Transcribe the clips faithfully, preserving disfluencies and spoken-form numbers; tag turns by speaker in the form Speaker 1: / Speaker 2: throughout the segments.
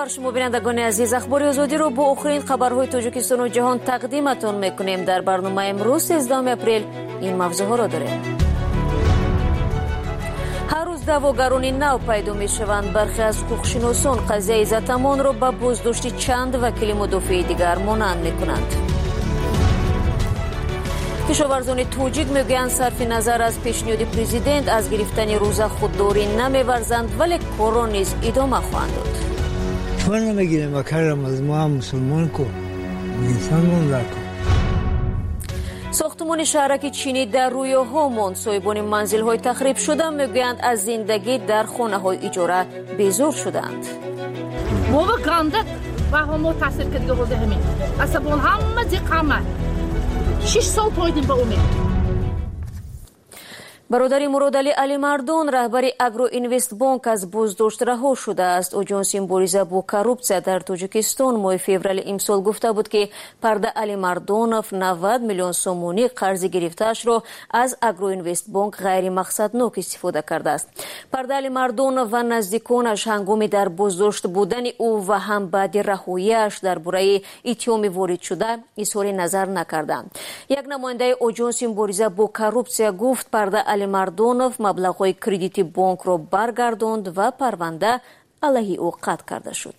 Speaker 1: بر شما بینندگان عزیز، اخبار آزادی رو با آخرین خبرهای تاجیکستان و جهان تقدیمتون میکنیم. در برنامه امروز سیزدهم اپریل این موضوعها را داریم. هر روز دعواگران نو پیدا میشوند. برخی از حقوقشناسان قضیه عزت امان را به بازداشت چند وکیل مدافع دیگر مانند میکنند. کشاورزان توجیک میگویند صرف نظر از پیشنهاد پرزیدنت از گرفتن روزه خودداری نمیورزند، ولی کار نیز ادامه خواهند داد.
Speaker 2: چون نمیگیریم و کرم از ما هم مسلمان کو انسان گناه کو.
Speaker 1: ساختمان شهرک چینی در روی هامون صاحبان منزل های تخریب شده میگویند از زندگی در خانه های اجاره بیزار شدند.
Speaker 3: ما با گندک و همو تاثیر کردگی حوزه همین اصابون همه زیقامه شش سال پایدیم با امید.
Speaker 1: برادر مرادعلی علی مردان رهبر اگرو اینوست بانک از بازداشت رها شده است. آژانس مبارزه با کروپسیا در تاجیکستان ماه فوریه امسال گفته بود که پرده علی مردانوف نود میلیون سومونی قرض گرفته‌اش را از اگرو اینوست بانک غیر مقصدناک استفاده کرده است. پرده علی مردانوف و نزدیکانش هنگام در بازداشت بودن او و هم بعد رهایی‌اش درباره اتهام وارد شده اظهار نظر نکردند. یک نماینده آژانس مبارزه با کروپسیا گفت پرده علی مردانوف مبلغ‌های کردیتی بانک را برگرداند و پرونده علیه او قطع کرده شد.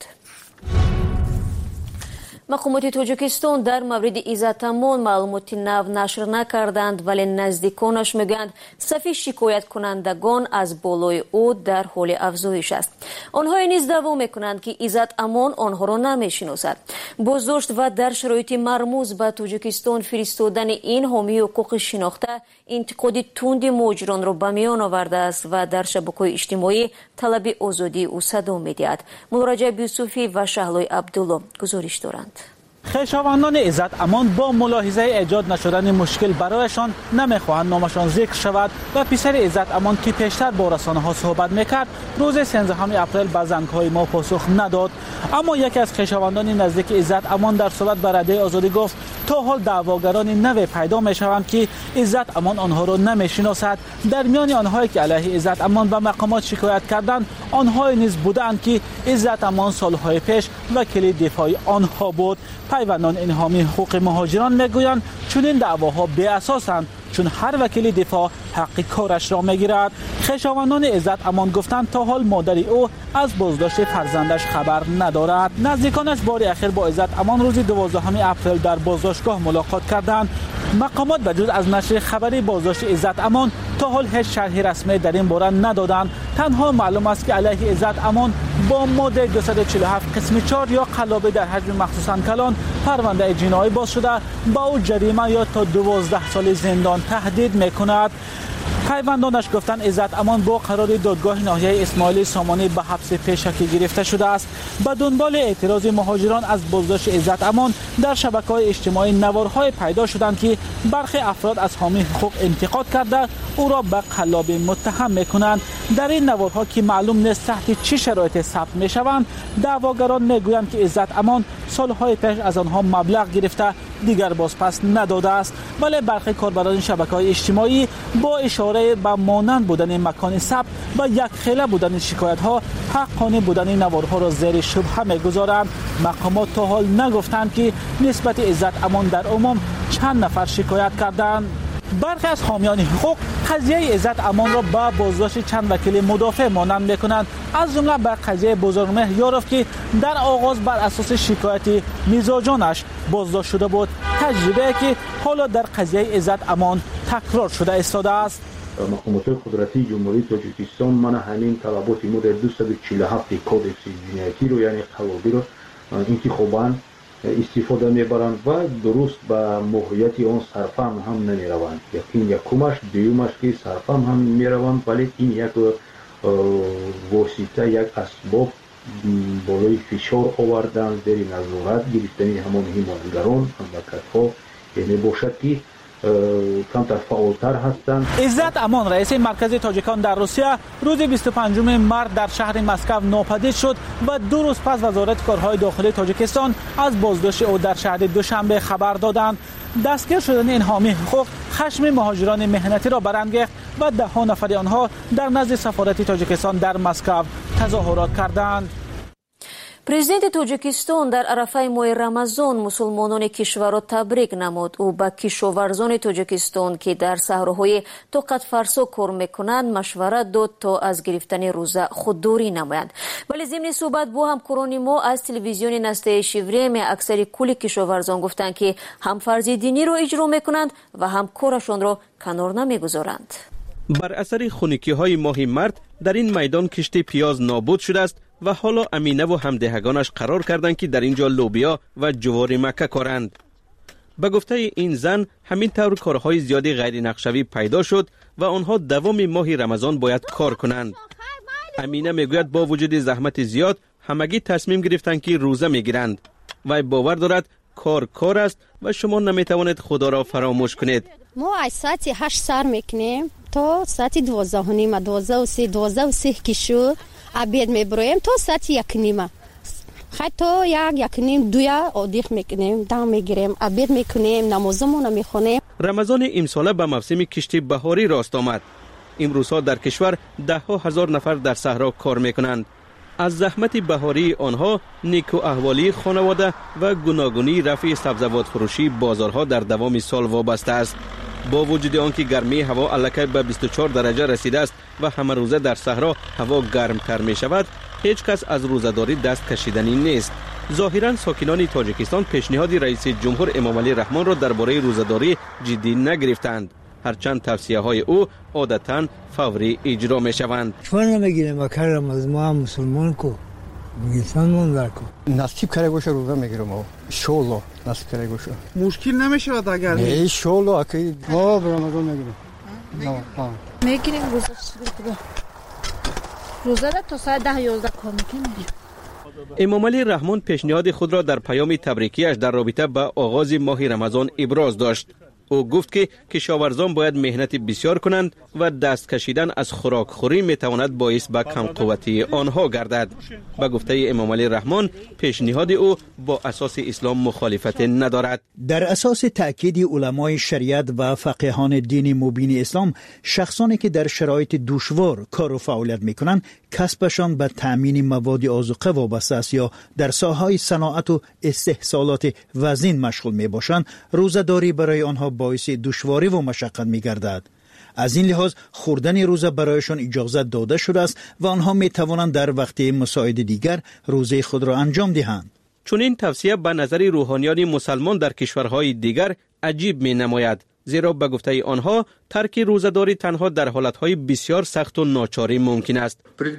Speaker 1: مقامات تاجیکستان در مورد عزت امان معلومات نو نشر نکردند، ولی نزدیکانش میگویند صف شکایت کنندگان از بالای او در حال افزایش است. آنها نیز دعوا میکنند که عزت امان آنها را نمیشناسد. بازداشت و در شرایط مرموز به تاجیکستان فرستادن این حامی حقوق شناخته انتقاد تند مهاجران را به میان آورده است و در شبکه‌های اجتماعی طلب آزادی او صدا می‌دهد. مراجع یوسفی و شهلای عبدالله گزارش دارند.
Speaker 4: خویشاوندان عزت امان با ملاحظه ایجاد نشدن مشکل برایشان نمیخواهند نامشان ذکر شود و پسر عزت امان که پیشتر با رسانه‌ها صحبت میکرد روز سیزدهم اپریل به زنگ‌های ما پاسخ نداد. اما یکی از خویشاوندان نزدیک عزت امان در صحبت با رادیو آزادی گفت تا حال دعواگران نو پیدا میشوند که عزت امان آنها را نمیشناسد. در میان آنهایی که علیه عزت امان به مقامات شکایت کردند آنهایی نیز بودند که عزت امان سالهای پیش وکیل دفاعی آنها بود. پیوندان این حامی حقوق مهاجران میگویند چون این دعواها بی اساسند، چون هر وکیل دفاع حق کارش را میگیرد. خویشاوندان عزت امان گفتند تا حال مادر او از بازداشت فرزندش خبر ندارد. نزدیکانش بار اخیر با عزت امان روز دوازدهم اپریل در بازداشتگاه ملاقات کردند. مقامات بجز از نشر خبری بازداشت عزت امان تا حال هیچ شرح رسمی در این باره ندادند. تنها معلوم است که علیه عزت امان با ماده دویست و چهل و هفت قسم چهار یا قلابه در حجم مخصوصاً کلان پرونده جنایی باز شده با او جریمه یا تا دوازده سال زندان تهدید میکند. پیوندانش گفتند عزت امان با قرار دادگاه ناحیه اسماعیلی سامانی به حبس پیشکی گرفته شده است. به دنبال اعتراض مهاجران از بازداشت عزت امان در شبکه‌های اجتماعی نوارهای پیدا شدند که برخی افراد از حامی حقوق انتقاد کرده او را به قلابی متهم میکنند. در این نوارها که معلوم نیست تحت چه شرایطی ثبت میشوند دعواگران میگویند که عزت امان سالهای پیش از آنها مبلغ گرفته دیگر بازپس نداده است، ولی برخی کاربران شبکه‌های اجتماعی با اشاره به مانند بودن مکان ثبت و یک خیله بودن شکایت‌ها حقانه بودن نوارها را زیر شبهه می‌گذارند. مقامات تا حال نگفتند که نسبت عزت امان در عموم چند نفر شکایت کردند. برخی از حامیان حقوق قضیه عزت امان را با بازداشت چند وکیل مدافع مانند میکنند، از جمله به قضیه بزرگمهر یاروف که در آغاز بر اساس شکایت میزاجانش بازداشت شده بود، تجربه که حالا در قضیه عزت امان تکرار شده ایستاده است.
Speaker 5: مقامات قدرتی جمهوری تاجیکستان من همین طلبات ما در دویست و چهل و هفت کودکس جنایتی رو یعنی قلابی رو انتخاباً استفاده میبرند و درست به موقعیت آن صرفم هم نمیروند. یکین یکمش دیومش که صرفم هم میروند، ولی این یک واسطه یک اسباب بالای فشار آوردن زیر نظارت گرفتن همان حمایتگران مملکت‌ها یعنی باشد که کمتر فعالتر هستند.
Speaker 4: عزت امان رئیس مرکز تاجیکان در روسیه روز بیست و پنجم مارس در شهر مسکو ناپدید شد و دو روز پس وزارت کارهای داخلی تاجیکستان از بازداشت او در شهر دوشنبه خبر دادند. دستگیر شدن این حامی حقوق خشم مهاجران مهنتی را برانگیخت و ده ها نفر آنها در نزد سفارت تاجیکستان در مسکو تظاهرات کردند.
Speaker 1: президенти тоҷикистон дар арафаи моҳи рамазон мусулмонони кишварро табрик намуд. ӯ ба кишоварзони тоҷикистон ки дар саҳроҳои тоқатфарсо кор мекунанд машварат дод то аз гирифтани рӯза худдорӣ намоянд. вале зимни суҳбат бо ҳамкорони мо аз телевизиони настоящее время аксари кули кишоварзон гуфтанд ки ҳам фарзи диниро иҷро мекунанд ва ҳам корашонро канор намегузоранд.
Speaker 6: بر اثر خنکی های ماه مرد در این میدان کشتی پیاز نابود شده است و حالا امینه و همدهگانش قرار کردند که در اینجا لوبیا و جوار مکه کارند. به گفته این زن همین طور کارهای زیادی غیر نقشوی پیدا شد و آنها دوام ماه رمضان باید کار کنند. امینه میگوید با وجود زحمت زیاد همگی تصمیم گرفتند که روزه میگیرند. و باور دارد کار کار است و شما نمیتوانید خدا را فراموش کنید.
Speaker 7: ما از ساعت هشت سر میکنیم تا ساعت دوازده و نیم دوازده و سه دوازده و سه که شد عبید میبرویم تا ساعت یک نیمه حتی یک یک نیم دویا آدیخ میکنیم دم میگیریم عبید میکنیم نمازمون میخونیم.
Speaker 6: رمضان امساله به موسم کشتی بهاری راست آمد. امروزها در کشور ده ها هزار نفر در صحرا کار میکنند. از زحمت بهاری آنها نیکو احوالی خانواده و گوناگونی رفع سبزوات فروشی بازارها در دوام سال وابسته است. با وجود آنکه گرمی هوا الکی به بیست و چهار درجه رسیده است و همه روزه در صحرا هوا گرمتر می شود، هیچ کس از روزه‌داری دست کشیدنی نیست. ظاهرا ساکنان تاجیکستان پیشنهاد رئیس جمهور امامعلی رحمان را درباره روزه‌داری جدی نگرفتند، هرچند توصیه های او عادتاً فوری اجرا می شوند.
Speaker 2: چون نمیگیریم مکرم از ما هم مسلمان کو میگیسان من درکو
Speaker 8: نصیب کرده باشه روزه میگیرم و انشالله نصیب کرده باشه
Speaker 9: مشکل نمیشود اگر
Speaker 8: نه انشالله اکی ما به رمضان میگیریم
Speaker 3: میگیریم روزه روزه را تا ساعت ده یازده کار میکنیم.
Speaker 6: امامعلی رحمان پیشنهاد خود را در پیام تبریکیش در رابطه با آغاز ماه رمضان ابراز داشت. او گفت که کشاورزان باید مهنت بسیار کنند و دست کشیدن از خوراک خوری می تواند باعث به کم قوتی آنها گردد. به گفته امامعلی رحمان پیشنهاد او با اساس اسلام مخالفت ندارد.
Speaker 10: در اساس تأکید علمای شریعت و فقیهان دین مبین اسلام، شخصانی که در شرایط دشوار کار و فعالیت می کنند کسبشان به تأمین مواد آذوقه وابسته است یا در ساحه‌های صناعت و استحصالات وزین مشغول می باشند، روزه‌داری برای آنها باعث دشواری و مشقت می گردد. از این لحاظ خوردن روزه برایشان اجازه داده شده است و آنها می توانند در وقت مساعد دیگر روزه خود را انجام دهند.
Speaker 6: چون این توصیه به نظر روحانیان مسلمان در کشورهای دیگر عجیب می نماید، زیرا به گفته آنها ترک روزه‌داری تنها در حالتهای بسیار سخت و ناچاری ممکن است.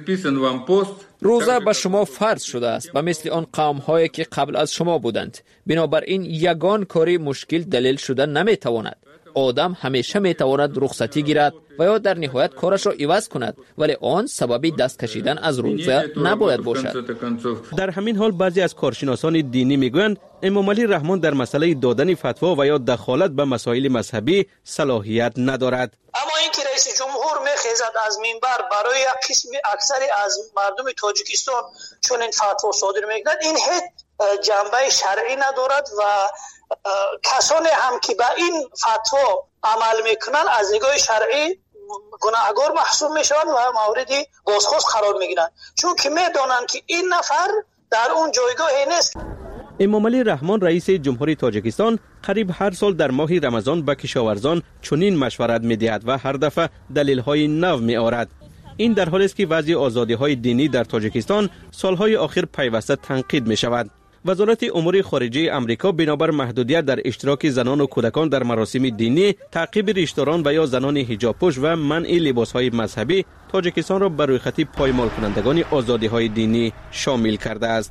Speaker 11: روزه به شما فرض شده است و مثل آن قوم‌هایی که قبل از شما بودند. بنابراین یگان کاری مشکل دلیل شده نمیتواند. آدم همیشه میتواند رخصتی گیرد و یا در نهایت کارش را عوض کند، ولی آن سبب دست کشیدن از روزه نباید باشد.
Speaker 6: در همین حال بعضی از کارشناسان دینی میگویند امامعلی رحمان در مسئله دادن فتوا و یا دخالت به مسائل مذهبی صلاحیت ندارد.
Speaker 12: اما اینکه رئیس جمهور میخیزد از منبر برای یک قسم اکثری از مردم تاجیکستان چون این فتوا صادر میکند، این هیچ جنبه شرعی ندارد و کسانی هم که به این فتوا عمل میکنن از نگاه شرعی گناهکار محسوب میشوند و مورد بازخواست قرار میگیرند، چون که میدانند که این نفر در اون جایگاهی نیست.
Speaker 6: امامعلی رحمان رئیس جمهوری تاجیکستان قریب هر سال در ماه رمضان به کشاورزان چنین مشورت میدهد و هر دفعه دلیل‌های نو میآورد. این در حالی است که وضع آزادی‌های دینی در تاجیکستان سالهای اخیر پیوسته تنقید می‌شود. وزارت امور خارجه امریکا بنابر محدودیت در اشتراک زنان و کودکان در مراسم دینی، تعقیب ریشداران و یا زنان حجاب‌پوش و منع لباس‌های مذهبی، تاجیکستان را بر روی خط پایمال کنندگان آزادی‌های دینی شامل کرده است.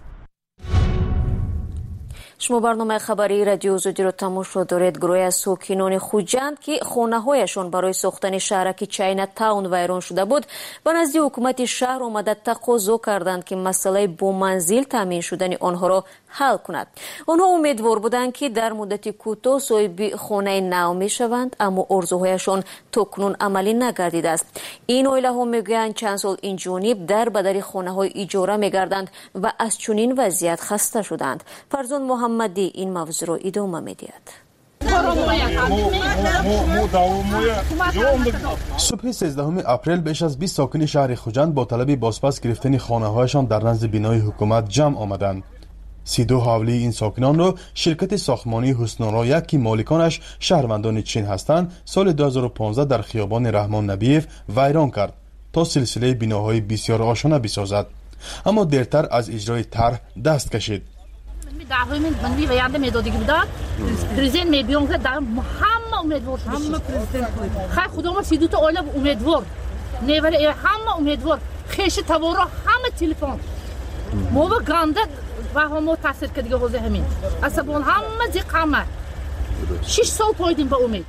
Speaker 1: شما برنامه خبری رادیو زودی رو تماشا دارید. گروهی از ساکنان خوجند که خانه‌هایشان برای ساختن شهرک چاینا تاون ویران شده بود به نزد حکومت شهر آمده تقاضا کردند که مسئله با منزل تامین شدن آنها را حل کند. آنها امیدوار بودند که در مدت کوتاه صاحب خانه نو میشوند، اما آرزوهایشان تاکنون عملی نگردیده است. این عائله ها میگویند چند سال این جانب در بدر خانه‌های اجاره میگردند و از چنین وضعیت خسته شدند. فرزان محمدی این موضوع را ادامه میدهد.
Speaker 13: صبح سیزدهم اپریل بیش از بیست ساکن شهر خوجند با طلب بازپس گرفتن خانه‌هایشان در نزد بینای حکومت جمع آمدند. سی دو حوالی این ساکنان را شرکت ساختمانی حسن‌آرا که مالکانش شهروندان چین هستند سال دو هزار و پانزده در خیابان رحمان نبیف ویران کرد تا سلسله بناهای بسیار آشنا بسازد، اما دیرتر از اجرای طرح دست کشید.
Speaker 3: دعوای من من می ویانده میدادی که بودن پرزیدنت می بیان که در همه امیدوار شده همه پرزیدنت خیر خدا ما سی دو تا آیله امیدوار نیولی همه امیدوار خیش توارا همه تلفن ما با گنده و همه تاثیر که دیگه حوزه همین اصلا همه زی قمه شش سال پایدیم با امید.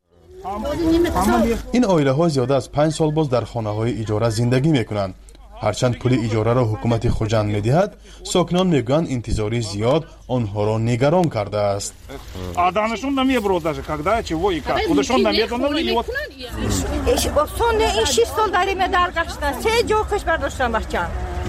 Speaker 13: این آیله ها زیاده از پنج سال باز در خانه های اجاره زندگی میکنند. هرچند پول اجاره را حکومت خوجند میدهد، ساکنان میگویند انتظاری زیاد آنها را نگران کرده است.
Speaker 14: آدمشون نمیبرود даже когда чего и как. خودشون نمیدونن і от
Speaker 15: اصلا این شش سال بریم در گشتن سه جا کشور داشتم بچه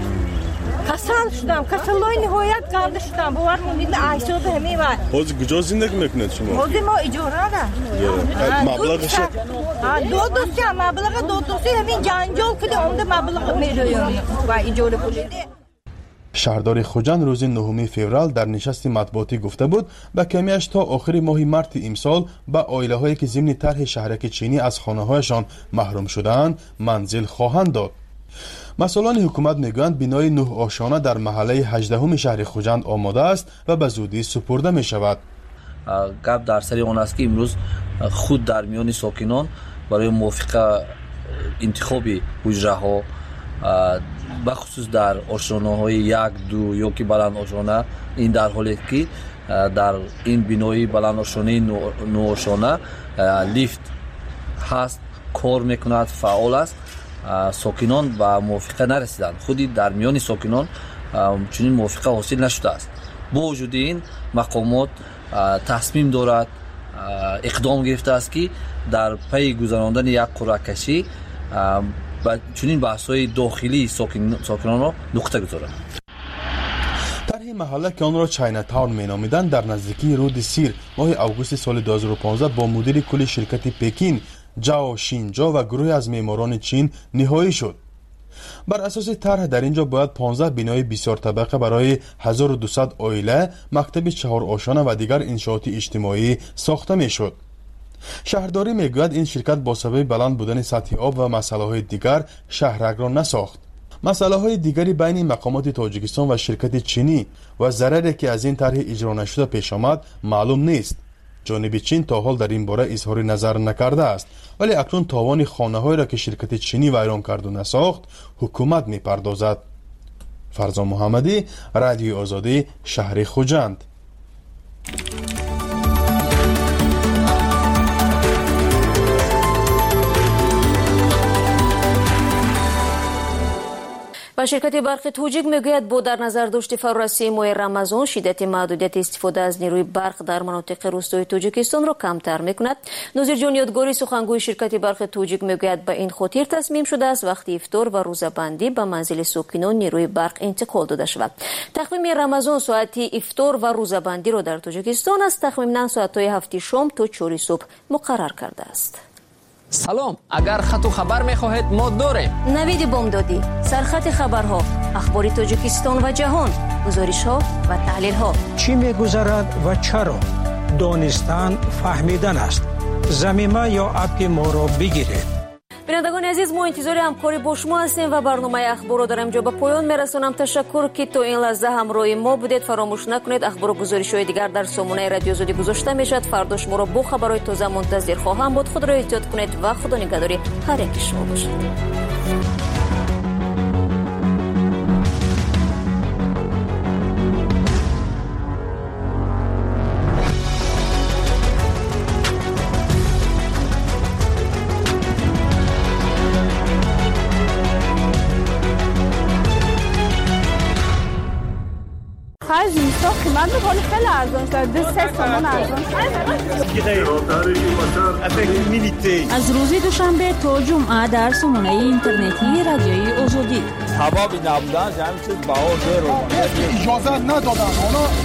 Speaker 15: کسل شدم کسلای نهایت گنده شدم باور مونید عیشا به همه من
Speaker 16: حاضر کجا زندگی میکنید شما؟
Speaker 15: حاضر ما اجاره ده
Speaker 16: مبلغش
Speaker 15: دو دوستی هم مبلغ دو دوستی همین جنجال کده اونده مبلغ میرویم و اجاره پولیده.
Speaker 13: شهردار خوجند روز نهم فوریه در نشست مطبوعاتی گفته بود به کمیش تا آخر ماه مارس امسال به عائله هایی که ضمن طرح شهرک چینی از خانه هایشان محروم شدند منزل خواهند داد. مسئولان حکومت میگویند بینای نه آشانه در محله هجدهم شهر خوجند آماده است و به زودی سپرده می شود.
Speaker 17: گپ در سر آن است که امروز خود در میان ساکنان برای موافقه انتخاب حجره ها بخصوص در آشانه های یک دو یا که بلند آشانه این در حالی که در این بینای بلند آشانه نو آشانه لیفت هست کار میکند فعال است. ساکنان به موافقه نرسیدند. خودی در میان ساکنان چنین موافقه حاصل نشده است. با وجود این مقامات تصمیم دارد اقدام گرفته است که در پی گذراندن یک قرعه کشی چنین بحث‌های داخلی ساکنان را نقطه گذارد.
Speaker 13: طرح محله که آن را چاینا تاون مینامیدند در نزدیکی رود سیر ماه اوگوست سال دو هزار و پانزده با مدیر کل شرکت پکین جاو شینجا و گروه از معماران چین نهایی شد. بر اساس طرح در اینجا باید پانزده بنای بسیار طبقه برای هزار و دویست عائله، مکتب چهار آشانه و دیگر انشاءات اجتماعی ساخته میشد. شهرداری میگوید این شرکت با سبب بلند بودن سطح آب و مسائل دیگر شهرک را نساخت. مسائل های دیگری بین مقامات تاجیکستان و شرکت چینی و ضرری که از این طرح اجرا نشده پیش آمد معلوم نیست. جانب چین تا حال در این باره اظهار نظر نکرده است، ولی اکنون تاوان خانه‌هایی را که شرکت چینی ویران کرد و نساخت حکومت می‌پردازد. فرزان محمدی، رادیو آزادی، شهر خوجند.
Speaker 1: و شرکت برق توجیک میگوید با در نظر داشت فرارسی ماه رمضان شدت محدودیت استفاده از نیروی برق در مناطق روستایی تاجیکستان را کمتر میکند. نظیر جان یادگاری سخنگوی شرکت برق توجیک میگوید به این خاطر تصمیم شده است وقتی افطار و روزه‌بندی به منزل ساکنان نیروی برق انتقال داده شود. تقویم رمضان ساعت افطار و روزه‌بندی را در تاجیکستان از تقریبا ساعت‌های هفت شام تا چهار صبح مقرر کرده است.
Speaker 11: سلام، اگر خط و خبر می‌خواهید ما داریم.
Speaker 1: نوید بامدادی، سرخط خبرها، اخبار تاجیکستان و جهان، گزارش‌ها و تحلیل‌ها.
Speaker 18: چی می‌گذرد و چرا؟ دانستن فهمیدن است. ضمیمه یا اپ ما را بگیرید.
Speaker 1: بینندگان عزیز، ما انتظار همکاری با شما هستیم و برنامه اخبار را در اینجا به پایان میرسونم. تشکر که تا این لحظه همراه ما بودید. فراموش نکنید اخبار و گزارش‌های دیگر در سامانه رادیو آزادی گذاشته میشد. فردا شما را با خبرهای تازه منتظر خواهم بود. خود را احتیاط کنید و خدا نگهداری هر یک شما باشد.
Speaker 19: از اینستا قیمت میکنه خیلی ارزان شد. دو سه تومن ارزان شد.
Speaker 20: از روز دوشنبه تا جمعه در سامانه اینترنتی رادیوی آزادی.
Speaker 21: حباب نبودن همین چیز باور رو
Speaker 22: اجازه ندادن. اونا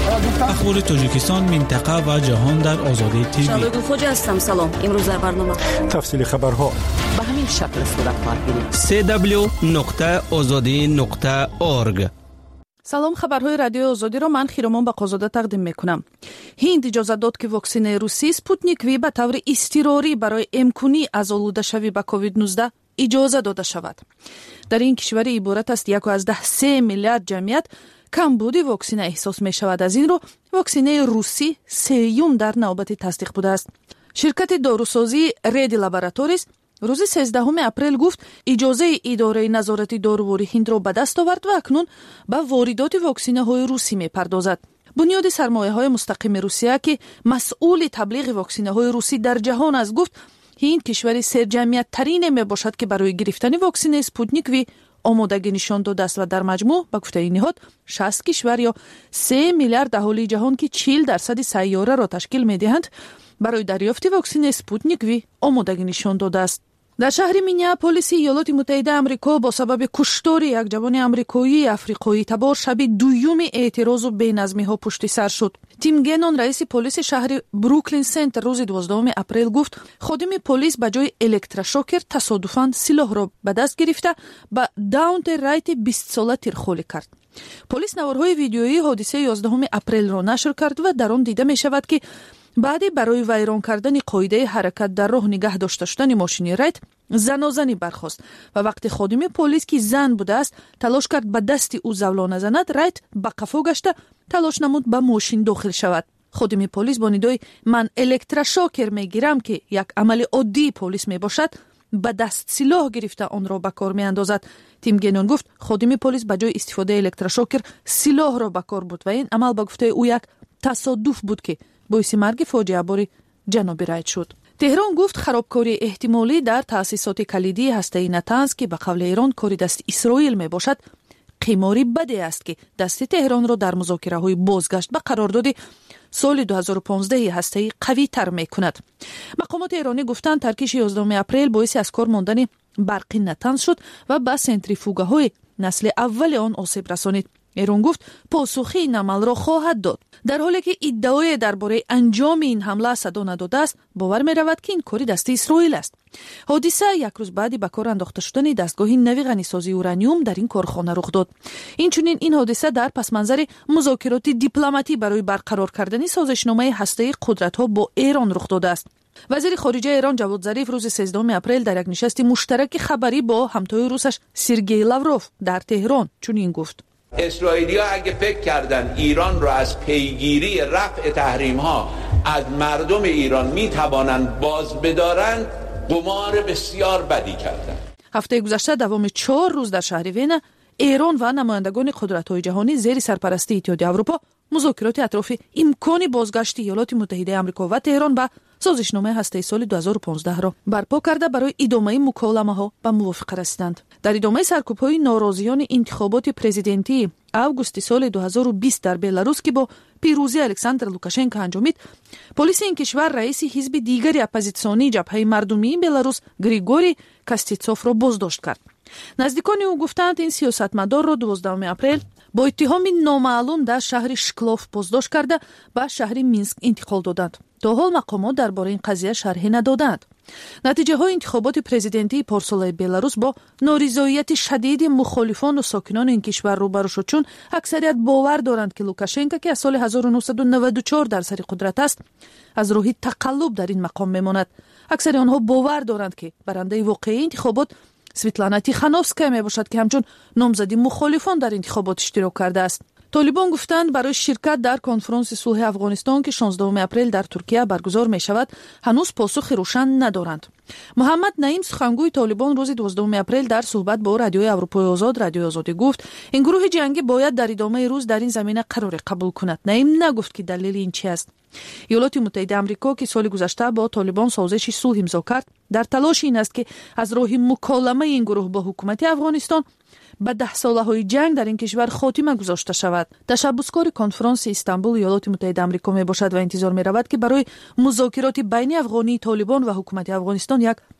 Speaker 4: اخبار تاجیکستان، منطقه و جهان در آزادی تیوی.
Speaker 1: شاهد خوج هستم. سلام. امروز در برنامه
Speaker 18: تفصیل خبرها
Speaker 21: به همین شکل صورت خواهد گرفت.
Speaker 6: سی دبلیو نقطه آزادی نقطه اورگ.
Speaker 22: سلام، خبرهای رادیو آزادی را من خیرمان بقازاده تقدیم میکنم. هند اجازه داد که واکسن روسی سپوتنیک وی به طور اضطراری برای امکانی از آلوده شوی به کووید نوزده اجازه داده شود. در این کشور عبارت است یک و از ده سه میلیارد جمعیت کمبود واکسن احساس می شود. از این رو واکسن روسی سیوم در نوبت تصدیق بوده است. شرکت داروسازی رید لابراتوریز روز سیزدهم اپریل گفت اجازه اداره نظارت دارووری هند را به دست آورد و اکنون به واردات واکسینه های روسی می پردازد. بنیاد سرمایه های مستقیم روسیه که مسئول تبلیغ واکسینه های روسی در جهان است گفت هند کشور سرجمعیت ترین می باشد که برای گرفتن واکسن اسپوتنیک وی آمادگی نشان داده است و در مجموع به گفته این نهاد شصت کشور یا سه میلیارد اهالی جهان که چهل درصد سیاره را تشکیل می دهند برای دریافت واکسن اسپوتنیک وی آمادگی نشان داده است. در شهر مینیاپولیس ایالات متحده آمریکا با سبب کشتار یک جوان آمریکایی افریقایی تبار شب دوم اعتراض و بی‌نظمی‌ها پشت سر شد. تیم گنون رئیس پلیس شهر بروکلین سنتر روز دوازدهم اپریل گفت خادم پلیس به جای الکتروشوکر تصادفاً سلاح را به دست گرفته به داونت رایت بیست ساله تیرخوری کرد. پلیس نوارهای ویدیویی حادثه یازدهم اپریل را نشر کرد و در آن دیده می شود که بعد برای ویران کردن قاعده حرکت در راه نگه داشته شدن ماشین رایت زنازنی برخاست و وقتی خادم پلیس که زن بوده است تلاش کرد به دست او زولانه زند، رایت به قفا گشته تلاش نمود به ماشین داخل شود. خادم پلیس با ندای من الکتروشوکر میگیرم که یک عمل عادی پلیس می باشد به دست سلاح گرفته آن را به کار می اندازد. تیم گنون گفت خادم پلیس به جای استفاده الکتروشوکر سلاح را به کار بود و این عمل به گفته او یک تصادف بود که باعث مرگ فاجعه بار جناب رایت شد. تهران گفت خرابکاری احتمالی در تأسیسات کلیدی هسته‌ای نتنز که به قول ایران کاری دست اسرائیل می باشد قماری بدی است که دست تهران را در مذاکره های بازگشت به قرارداد سال دو هزار و پانزده هسته‌ای قوی تر می کند. مقامات ایرانی گفتند ترکیش یازدهم اپریل باعث از کار ماندن برق نتنز شد و به سنتریفوگه های نسل اول آن آسیب رسانید. ایران گفت پاسخی این عمل را خواهد داد. در حالی که ادعای درباره انجام این حمله صدا نداده است، باور می رود که این کاری دست اسرائیل است. حادثه یک روز بعد به کار انداخته شدن دستگاه نوی غنیسازی اورانیوم در این کارخانه رخ داد. اینچنین این حادثه در پس منظر مذاکرات دیپلماتی برای برقرار کردن سازشنامه هسته‌ای قدرت‌ها با ایران رخ داده است. وزیر خارجه ایران جواد ظریف روز سیزدهم اپریل در یک نشست مشترک خبری با همتای روسش سرگئی لاوروف در تهران چنین گفت:
Speaker 23: اسرائیلی‌ها اگه فکر کردن ایران را از پیگیری رفع تحریم‌ها از مردم ایران می‌توانند باز بدارند، قمار بسیار بدی کردند.
Speaker 22: هفته گذشته دوام چهار روز در شهر وین ایران و نمایندگان قدرت‌های جهانی زیر سرپرستی اتحادیه اروپا مذاکرات اطراف امکان بازگشت ایالات متحده آمریکا و تهران به سازشنامه هسته‌ای سال دو هزار و پانزده را برپا کرده برای ادامه مکالمه‌ها به موافقه رسیدند. در ادامه سرکوب‌های ناراضیان انتخابات پرزیدنتی اوگوست سال دو هزار و بیست در بلاروس که با پیروزی الکساندر لوکاشنکو انجامید، پلیس این کشور رئیس حزب دیگری اپوزیسیونی جبهه مردمی بلاروس گریگوری کاستیتسوف را بازداشت کرد. نزدیکان او گفتند این سیاستمدار را دوازدهم اپریل با اتهام نامعلوم در شهر شکلوف بازداشت کرده به شهر مینسک انتقال دادند. تا حال مقامات درباره این قضیه شرحی ندادند. نتیجه های انتخابات پرزیدنتی پارسال بلاروس با نارضایتی شدید مخالفان و ساکنان این کشور روبرو شد، چون اکثریت باور دارند که لوکاشنکو که از سال هزار و نهصد و نود و چهار در سر قدرت است از راه تقلب در این مقام میماند. اکثر آنها باور دارند که برنده واقعی انتخابات سویتلانا تیخانوفسکا می باشد که همچون نامزدی مخالفان در انتخابات اشتراک کرده است. طالبان گفتند برای شرکت در کنفرانس صلح افغانستان که شانزدهم اپریل در ترکیه برگزار می شود هنوز پاسخ روشن ندارند. محمد نعیم سخنگوی طالبان روز دوازدهم اپریل در صحبت با رادیوی اروپای آزاد رادیو آزادی گفت این گروه جنگی باید در ادامه روز در این زمینه قرار قبول کند. نعیم نگفت که دلیل این چی است. ایالات متحده آمریکا که سال گذشته با طالبان سازش صلح امضا کرد در تلاش این است که از راه مکالمه این گروه با حکومت افغانستان به ده ساله های جنگ در این کشور خاتمه گذاشته شود. تشبثکار کنفرانس استانبول ایالات متحده آمریکا می باشد و انتظار می رود که برای مذاکرات بین افغانی طالبان و حکومت افغانستان یک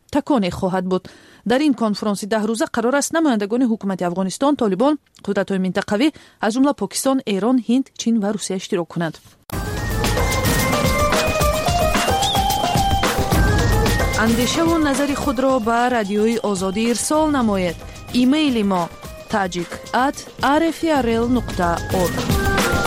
Speaker 22: تکانی خواهد بود. در این کنفرانس ده روزه قرار است نمایندگان حکومت افغانستان، طالبان، قدرت‌های منطقوی از جمله پاکستان، ایران، هند، چین و روسیه اشتراک کنند. اندیشه و نظر خود را به رادیوی آزادی ارسال نماید. ایمیل ما تاجیک ات آر اف ای ار ال نقطه اورگ.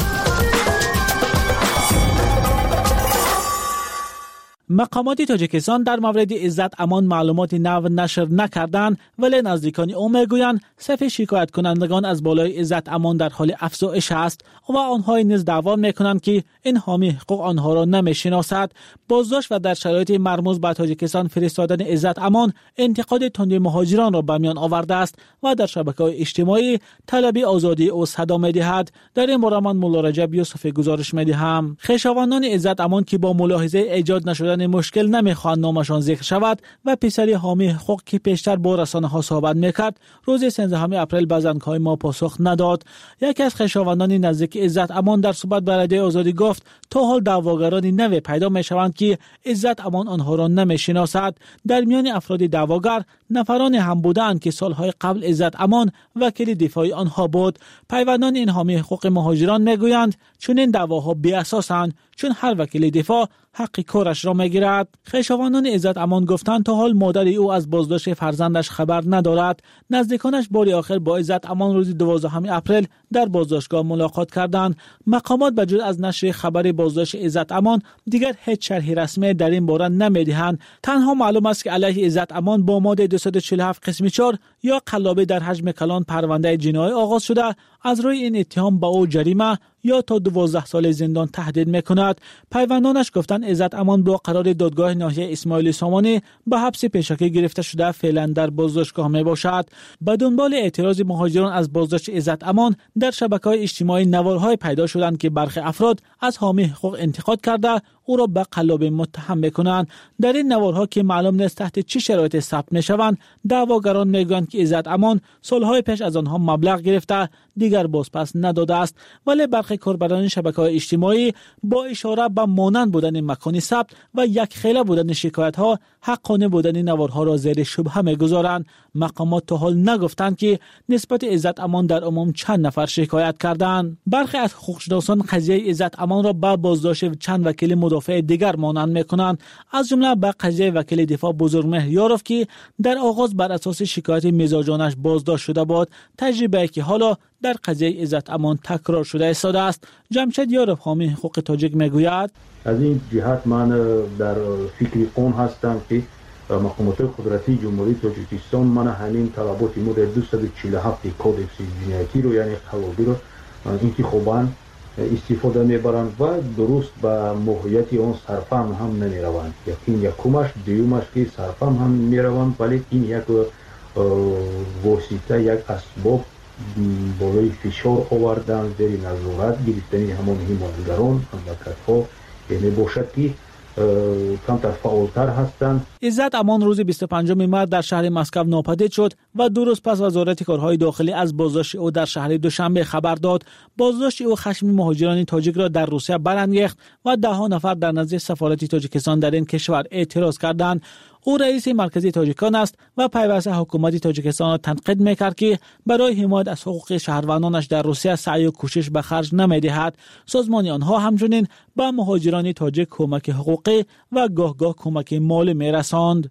Speaker 4: مقامات تاجیکستان در مورد عزت امان معلومات نو نشر نکردند، ولی نزدیکان او میگویند صف شکایت کنندگان از بالای عزت امان در حال افزایش است و آنها نیز دعوا میکنند که این حامی حقوق آنها را نمیشناسد. بازداشت و در شرایط مرموز به تاجیکستان فرستادن عزت امان انتقاد تند مهاجران را به میان آورده است و در شبکه‌های اجتماعی طلب آزادی او صدا می‌دهد. در این باره من مولا رجب یوسف گزارش می‌دهم. خویشاوندان عزت امان که با ملاحظه ایجاد نشدن مشکل نمیخواهند نامشان ذکر شود و پسری حامی حقوق که پیشتر با رسانه‌ها صحبت میکرد روز سیزدهم اپریل به زنگ‌های ما پاسخ نداد. یکی از خویشاوندان نزدیک عزت امان در صحبت با رادیوی آزادی گفت تا حال دعواگرانی نو پیدا میشوند که عزت امان آنها را نمیشناسد. در میان افراد دعواگر نفران هم بودند که سالهای قبل عزت امان وکیل دفاعی آنها بود. پیوندان این حامی حقوق مهاجران میگویند چون این دعواها بی اساسند، چون هر وکیل دفاع حق کارش را میگیرد. خویشاوندان عزت امان گفتند تا حال مادر او از بازداشت فرزندش خبر ندارد. نزدیکانش بار آخر با عزت امان روز دوازدهم اپریل در بازداشتگاه ملاقات کردند. مقامات بجز از نشر خبر بازداشت عزت امان دیگر هیچ شرحی رسمی در این باره نمیدهند. تنها معلوم است که علیه عزت امان با ماده دویست و چهل و هفت قسم چهار یا قلابی در حجم کلان پرونده جنایی آغاز شده. از روی این اتهام با او جریمه یا تا دوازده سال زندان تهدید میکند. پیوندانش گفتند عزت امان با قرار دادگاه ناحیه اسماعیل سامانی به حبس پیشکی گرفته شده فعلا در بازداشتگاه می باشد. به دنبال اعتراض مهاجران از بازداشت عزت امان در شبکه‌های اجتماعی نوارهای پیدا شدند که برخی افراد از حامی حقوق انتقاد کرده او را به قلاب متهم میکنند. در این نوارها که معلوم نیست تحت چه شرایطی ثبت میشوند، دعواگران میگویند که عزت امان سالهای پیش از آنها مبلغ گرفته دیگر بازپس نداده است، ولی برخی کاربران شبکه‌های اجتماعی با اشاره به مانند بودن مکانی ثبت و یک خیله بودن شکایت‌ها حقانه بودن نوارها را زیر شبهه می‌گذارند. مقامات تا حال نگفتند که نسبت عزت امان در عموم چند نفر شکایت کردند. برخی از حقوقشناسان قضیه عزت امان را با بازداشت چند وکیل مدافع دیگر مانند می‌کنند، از جمله با قضیه وکیل دفاع بزرگمهر یاروف که در آغاز بر اساس شکایت مزاجانش بازداشت شده بود. تجربه‌ای که حالا در قضیه عزت امان تکرار شده ایستاده است. جمشید یاروف حامی حقوق تاجیک میگوید
Speaker 2: از این جهت من در فکر اون هستم که مقامات قدرتی جمهوری تاجیکستان من همین طلبات مورد دویست و چهل و هفت کودکس جنایتی رو یعنی قلابی رو انتخاباً استفاده میبرند و درست به موقعیت اون صرفم هم نمیروند. این یکمش، دومش که صرفم هم میروند، ولی این یک واسطه، یک اسباب بالای فشار آوردن، زیر نظارت گرفتن همون حمایتگران، مملکت‌ها یعنی باشد که کمتر فعالتر هستند.
Speaker 4: عزت امان روز بیست و پنجم مارس در شهر مسکو ناپدید شد و دو روز پس وزارت کارهای داخلی از بازداشت او در شهر دوشنبه خبر داد. بازداشت او خشم مهاجران تاجیک را در روسیه برانگیخت و ده ها نفر در نزد سفارت تاجیکستان در این کشور اعتراض کردند. او رئیس مرکزی تاجیکان است و پیوسته حکومت تاجیکستان را تنقید میکرد که برای حمایت از حقوق شهروندانش در روسیه سعی و کوشش به خرج نمیدهد. سازمان آنها همچنین به مهاجران تاجیک کمک حقوقی و گاه گاه کمک مالی میرساند.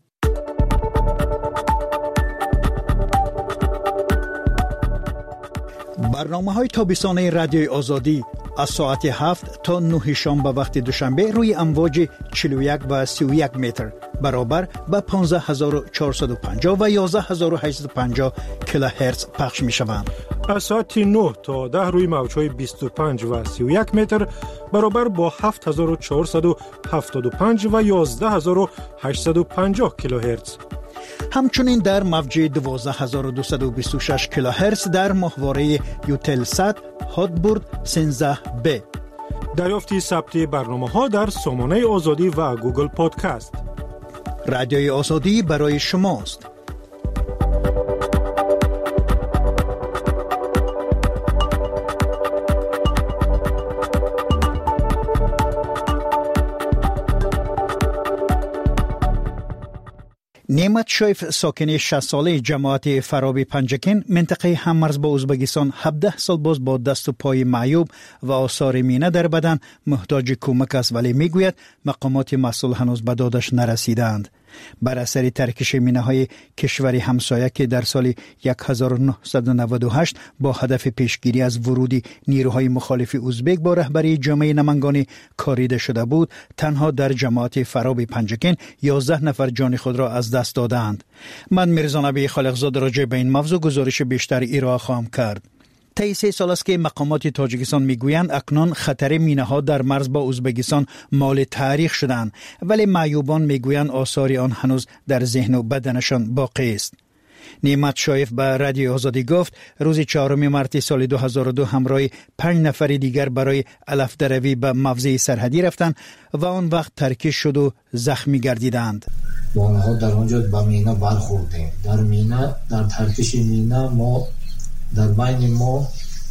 Speaker 10: برنامه‌های تابستانه رادیوی آزادی از ساعت هفت تا نه شام به وقت دوشنبه روی امواج چهل و یک و سی و یک متر برابر به پانزده هزار و چهارصد و پنجاه و یازده هزار و هشتصد و پنجاه کیلوهرتز پخش می شوند.
Speaker 5: از ساعت نه تا ده روی موج‌های بیست و پنج و سی و یک متر برابر با هفت هزار و چهارصد و هفتاد و پنج و یازده هزار و هشتصد و پنجاه کیلوهرتز.
Speaker 10: همچنین در موج دوازده هزار و دویست و بیست و شش کیلوهرتز در ماهواره یوتلسات هاتبورد سیزده بی.
Speaker 5: دریافت ثبت برنامه‌ها در سامانه آزادی و گوگل پادکست.
Speaker 10: رادیوی آزادی برای شماست. نعمت شایف ساکن شصت ساله جماعت فراب پنجکن منطقه هممرز با ازبکستان هفده سال باز با دست و پای معیوب و آثار مینه در بدن محتاج کمک است، ولی میگوید مقامات مسئول هنوز به دادش نرسیدند. بر اثر ترکش مینه های کشور همسایه که در سال هزار و نهصد و نود و هشت با هدف پیشگیری از ورود نیروهای مخالف ازبک با رهبری جامعه نمنگانی کاریده شده بود، تنها در جماعت فراب پنجکن یازده نفر جان خود را از دست دادند. من میرزا نبی خالقزاده راجع به این موضوع گزارش بیشتر ارائه خواهم کرد. طی سه سال است که مقامات تاجیکستان میگویند اکنون خطر مینه ها در مرز با ازبکستان مال تاریخ شدند، ولی معیوبان میگویند آثار آن هنوز در ذهن و بدنشان باقی است. نعمت شایف به رادیو آزادی گفت روز چهارم مارس سال دو هزار و دو همراه پنج نفر دیگر برای علف دروی به موضع سرحدی رفتند و آن وقت ترکیش شد و زخمی گردیدند.
Speaker 7: با آنها در آنجا به مینه برخوردیم. در مینه در ترکیش مینه ما در بین ما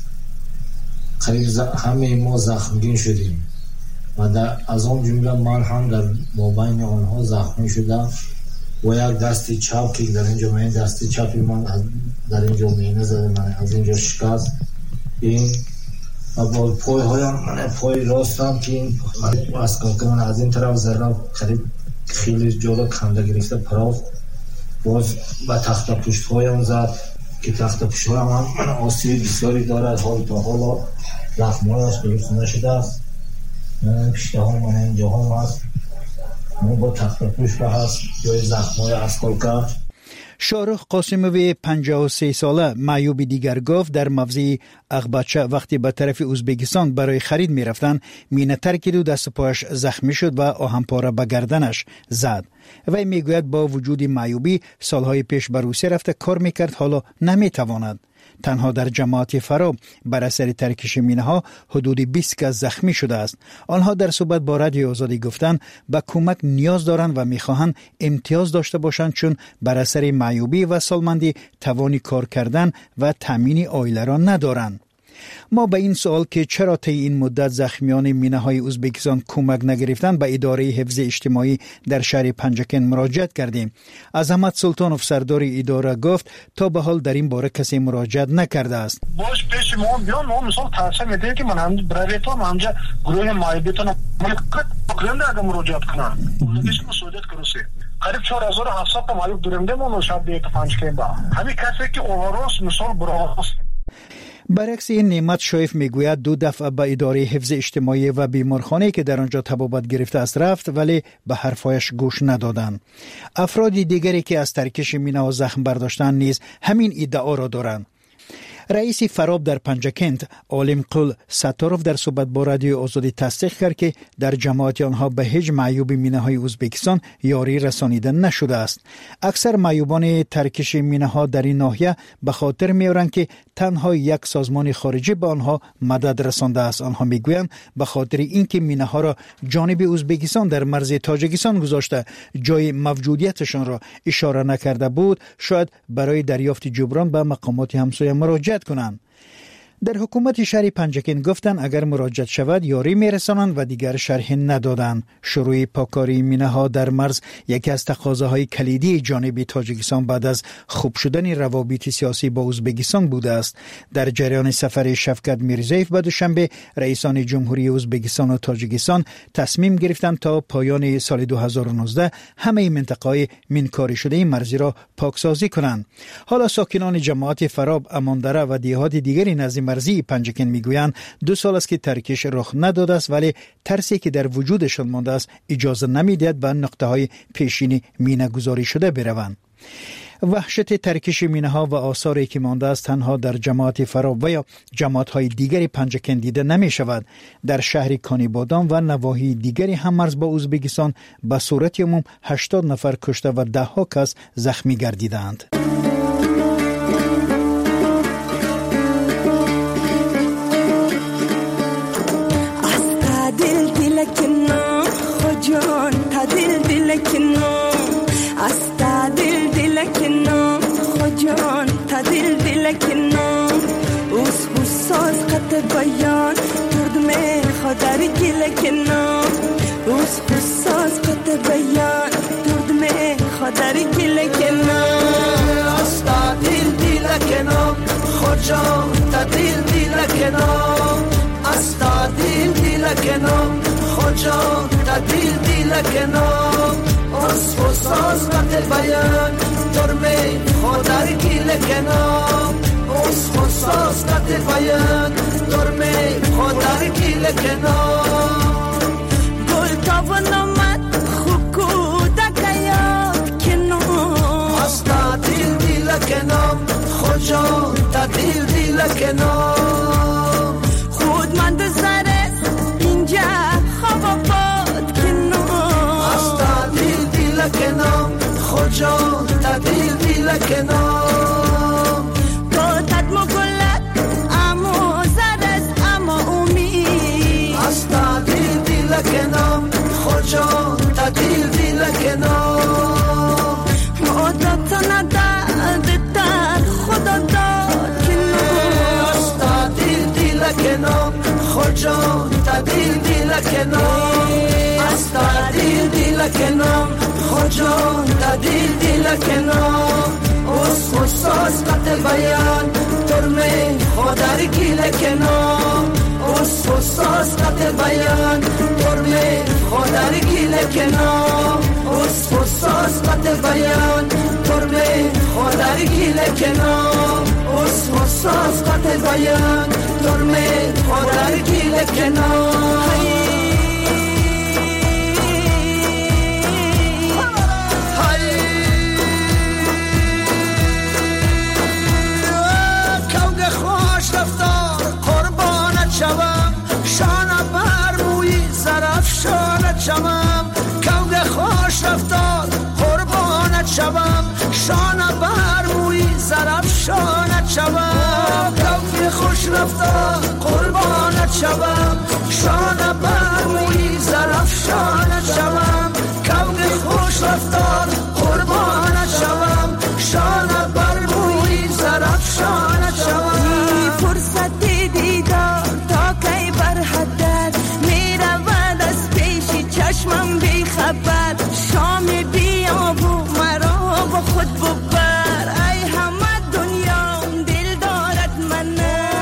Speaker 7: قریب همه ما زخمگین شدیم و در از آن جمله من هم در مابین آنها زخمی شدم و یک دست چپ که در اینجا من دست چپی من در اینجا مینه زده، من از اینجا شکست این و با پای هایم من پای راستم که این اسکان که من از این طرف زدم قریب خیلی جلو کنده گرفته پراف باز به تخت پشت هایم زد که تخت پشت هایم هم آسیب بسیاری دارد. حال تا حالا زخمایش درست نشده است. من پشته ها من اینجا هم هست من با تخت پشت هست جای زخمای اسکال کرد.
Speaker 10: شارخ قاسموی پنجاه و سه ساله معیوب دیگر گفت در موضع اغبچه وقتی به طرف ازبکستان برای خرید می رفتن مینه ترکید و دست پایش زخمی شد و آهنپاره به گردنش زد. وی می گوید با وجود معیوبی سالهای پیش به روسیه رفته کار می کرد، حالا نمی تواند. تنها در جماعت فراب بر اثر ترکش مینه ها حدود بیست کس زخمی شده است. آنها در صحبت با رادیو آزادی گفتند به کمک نیاز دارند و میخواهند امتیاز داشته باشند، چون بر اثر معیوبی و سالمندی توانی کار کردن و تامین عائله را ندارند. ما به این سوال که چرا طی این مدت زخمیان مینه های ازبکستان کمک نگرفتند به اداره حفظ اجتماعی در شهر پنجکن مراجعت کردیم. عظمت سلطانوف سردار اداره گفت تا به حال در این باره کسی مراجعت نکرده است.
Speaker 8: باش پیش ما بیان ما مثلا تاسه میده که من هم برایتون همجا گروه مایبتون مکرنده اگه مراجعت کنن اونجاش مسئولیت کرسی قریب چهار هزار و هفتصد تا مایب درنده ما شب دیگه پنجکن با همین کسی که اوراس مثال براس.
Speaker 10: برعکس این نعمت شایف میگوید دو دفعه به اداره حفظ اجتماعی و بیمارخانه که در آنجا طبابت گرفته است رفت، ولی به حرفایش گوش ندادند. افراد دیگری که از ترکش مینه ها زخم برداشتند نیز همین ادعا را دارند. رئیس فراب در پنجکند عالم قل ستاروف در صحبت با رادیو آزادی تصدیق کرد که در جماعت آنها به هیچ معیوب مینه های ازبکستان یاری رسانیده نشده است. اکثر معیوبان ترکش مینه ها در این ناحیه به خاطر میارند که تنها یک سازمان خارجی به آنها مدد رسانده است. آنها میگویند به خاطر اینکه مینه ها را جانب ازبکستان در مرز تاجیکستان گذاشته جای موجودیتشان را اشاره نکرده بود، شاید برای دریافت جبران به مقامات همسایه مراجعت کنند. در حکومت شهر پنجکن گفتند اگر مراجعت شود یاری میرسانند و دیگر شرح ندادند. شروع پاکاری مینه ها در مرز یکی از تقاضاهای کلیدی جانب تاجیکستان بعد از خوب شدن روابط سیاسی با ازبکستان بوده است. در جریان سفر شفقت میرزایف به دوشنبه رئیسان جمهوری ازبکستان و تاجیکستان تصمیم گرفتند تا پایان سال دو هزار و نوزده همه منطقه‌های منکاری شده مرزی را پاکسازی کنند. حالا ساکنان جماعت فراب، اماندره و دیهات دیگری نزدیک مرزی پنجکن میگویند دو سال است که ترکش رخ نداده است، ولی ترسی که در وجودشان مانده است اجازه نمیدهد به نقطه های پیشینی مینه گذاری شده بروند. وحشت ترکش مینه ها و آثاری که مانده است تنها در جماعت فراب و یا جماعت های دیگری پنجکن دیده نمی شود. در شهر کانیبادان و نواحی دیگری هم مرز با ازبکستان به صورت عموم هشتاد نفر کشته و ده ها کس زخمی گردیدند.
Speaker 9: جان تا دل دل کنم از تا دل دل کنم خجان تا دل دل کنم اوس بوساز قط بیان درد می خدر گل کنم اوس بوساز قط بیان درد می خاطر گل کنم استا دل دل کنم خدا تا دل دل کنم استا دل دل کنم خدا تا دل دل کنم اس فساس قتل بیان ترمی خاطر گل کنم اس فساس قتل بیان ترمی خاطر گل کنم گل تاون آمد خوب کودک یاد کنم استا دل دل کنم خدا تا دل دل کنم خود من دزرس اینجا خواب باد کنم استا دل دل کنم خدا تا دل دل کنم گوتت مگلت اما زرس اما امید استا دل دل کنم خدا تا دل دل کنم مادت نداد در خدا داد کنم استا دل دل کنم خدا تا دل دل کنم استا دل دل کنم خدا تا دل دل کنم اس خصاص قتل بیان ترمی خدا گل کنم اس خصاص قتل بیان ترمی خدا گل کنم اس خصاص قتل بیان ترمی خدا گل کنم اس خصاص قتل بیان ترمی خدا گل کنم شوم شانه بر موی زرف شانه شوم کود خوش رفتار قربانت شوم شانه بر موی زرف شانه شوم کود خوش رفتار قربانت شوم شانه بر موی زرف شانه شوم کود خوش رفتار قربانت شوم شانه بر موی زرف شانه شوم فرصت دیدار چشمم بی خبر شام بیا و مرا با خود ببر ای همه دنیا دل دارد من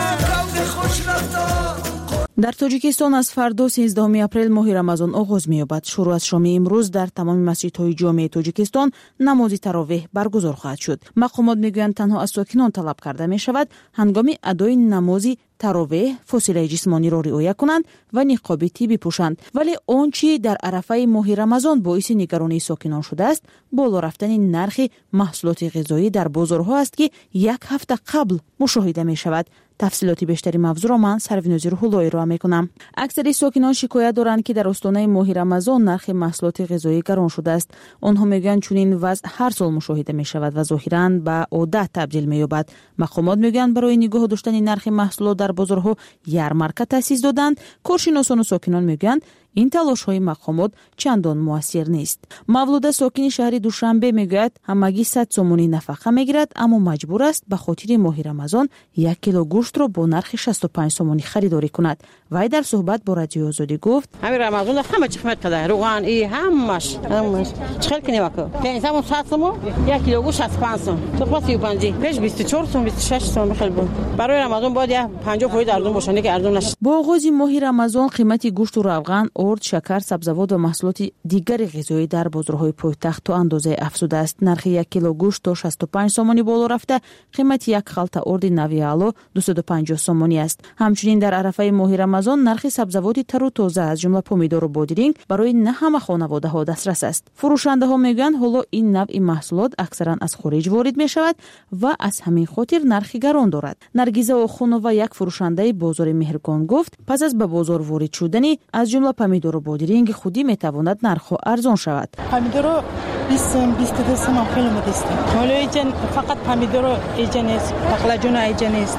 Speaker 9: خوش رفتار.
Speaker 22: در تاجیکستان از فردا سیزدهم اپریل ماه رمضان آغاز می‌یابد. شروع از شام امروز در تمام مسجدهای جامع تاجیکستان نماز تراویح برگزار خواهد شد. مقامات میگویند تنها از ساکنان طلب کرده می شود هنگام ادای نماز تراویح فاصله جسمانی را رعایت کنند و نقاب تیبی بپوشند. ولی آنچه در عرفه ماه رمضان باعث نگرانی ساکنان شده است بالا رفتن نرخ محصولات غذایی در بازارها است که یک هفته قبل مشاهده می شود. تفصیلات بیشتری موضوع را من سروینوز روح‌اللهی را میکنم. اکثر ساکنان شکایت دارند که در استانه ماه رمضان نرخ محصولات غذایی گران شده است. آنها میگویند چون این وضع هر سال مشاهده می شود و ظاهراً به عادت تبدیل می‌یابد. مقامات میگویند برای نگاه داشتن نرخ محصولات در بازارها یارمارکا تأسیس دادند. کارشناسان و ساکنان میگویند این تلاش‌های مقامات چندان موثر نیست. مولوده ساکن شهر دوشنبه میگوید همگی صد سومونی نفقه میگیرد اما مجبور است به خاطر ماه رمضان یک کیلو گوشت را با نرخ شصت و پنج سومونی خریداری کند. وی در صحبت با رادیو آزادی گفت
Speaker 3: همین رمضان همه چی قیمت کرده، روغن ای همش همش چقدر کنی وقت پنجصد صد سوم یک کیلو گوشت شصت و پنج سوم تو پس سی و پنج پیش بیست و چهار سوم بیست و شش سوم خیلی بود. برای رمضان باید پنجاه درصد ارزون باشه که ارزون نشه.
Speaker 22: با آغاز ماه رمضان قیمت گوشت و روغن، ارد، شکر، سبزیجات و محصولات دیگر غذایی در بازارهای پایتخت تا اندازه افزوده است. نرخ یک کیلو گوشت تا شصت و پنج سومانی بالا رفته، قیمت یک خلطه ارد نویالو دویست و پنجاه سومانی است. همچنین در عرفه ماه رمضان نرخ سبزیجات تر و تازه از جمله پومیدور و بادرینگ برای نه همه خانواده‌ها دسترس است. فروشنده‌ها میگویند حالا این نوع محصولات اکثرا از خارج وارد می‌شود و از همین خاطر نرخ گران دارد. نرگیزه آخونووا یک فروشنده بازار مهرگان گفت پس از به بازار وارد شدنی از جمله پومیدور و بادرینگ خودی میتواند نرخ ارزان شود.
Speaker 12: پومیدور بیست سوم بیست و دو سوم خیلی مدست. حالا ایجن فقط پومیدور ایجن است، بقلاجون ایجن است.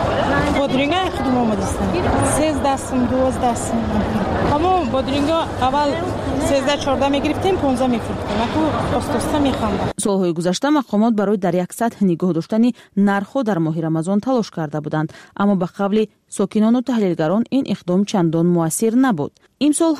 Speaker 12: بادرینگ خودم مدست. سیزده سوم دوازده سوم. اما بادرینگ اول سیزده چهارده میگرفتیم پانزده میفروختیم. اكو استوسته میخوام.
Speaker 22: سالهای گذشته مقامات برای در یک سطح نگاه داشتن نرخ در ماه رمضان تلاش کرده بودند، اما به قول ساکنان و تحلیلگران این اقدام چندان موثر نبود. امسال هم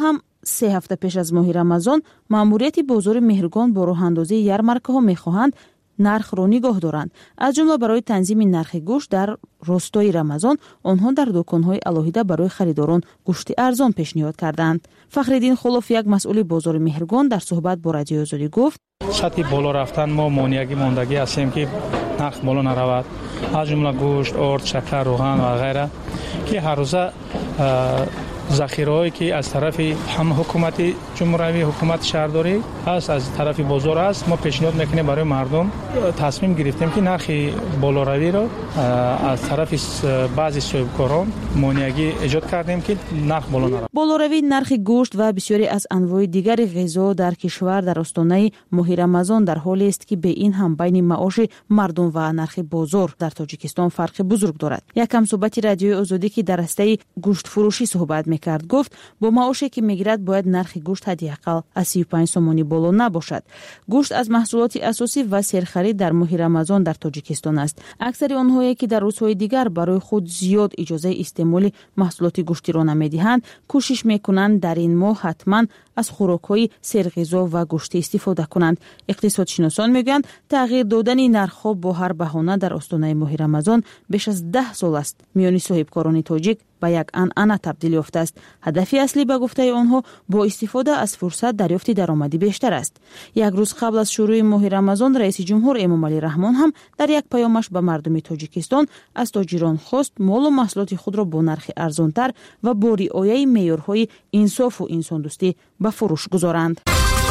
Speaker 22: سه هفته پیش از ماه رمضان ماموریت بازار مهرگان با راه اندازی یارمارکه‌ها می‌خواهند نرخ را نگاه دارند. از جمله برای تنظیم نرخ گوشت در راستای رمضان آنها در دکان‌های الهیده برای خریداران گوشت ارزان پیشنهاد کردند. فخرالدین خلوف یک مسئول بازار مهرگان در صحبت با رادیو آزادی گفت:
Speaker 14: سطح بالا رفتن ما مانعی ماندگی هستیم که نرخ بالا نرود. از جمله گوشت، آرد، شکر، روغن و غیره که هر روزه ذخیره‌ای که از طرف هم حکومت جمهوری حکومت شهرداری است از طرف بازار است، ما پیشنهاد میکنیم برای مردم. تصمیم گرفتیم که نرخ بالاروی را از طرف بعضی صاحبکاران مانعی ایجاد کردیم که نرخ بالا نرود.
Speaker 22: بالاروی نرخ گوشت و بسیاری از انواع دیگر غذا در کشور در آستانه ماه رمضان در حالی است که به این هم بین معاش مردم و نرخ بازار در تاجیکستان فرق بزرگ دارد. یکم صحبت رادیو آزادی که در راسته گوشت فروشی صحبت کرد گفت با معاشی که میگیرد باید نرخ گوشت حداقل از سی و پنج سومانی بالا نباشد. گوشت از محصولات اساسی و سرخرید در ماه رمضان در تاجیکستان است. اکثر آنهایی که در روزهای دیگر برای خود زیاد اجازه استعمال محصولات گوشتی را نمیدهند کوشش میکنند در این ماه حتما از خوراک‌های سرغذا و گوشتی استفاده کنند. اقتصادشناسان میگویند تغییر دادن نرخ‌ها با هر بهانه در آستانه ماه رمضان بیش از ده سال است. میان صاحبکاران تاجیک به یک عنعنه تبدیل یافته است. هدف اصلی به گفته آنها با استفاده از فرصت دریافت درآمدی بیشتر است. یک روز قبل از شروع ماه رمضان رئیس جمهور امامعلی رحمان هم در یک پیامش به مردم تاجیکستان از تاجران خواست مال و محصولات خود را با نرخ ارزانتر و با رعایت معیارهای انصاف و انسان دوستی به فروش گذارند.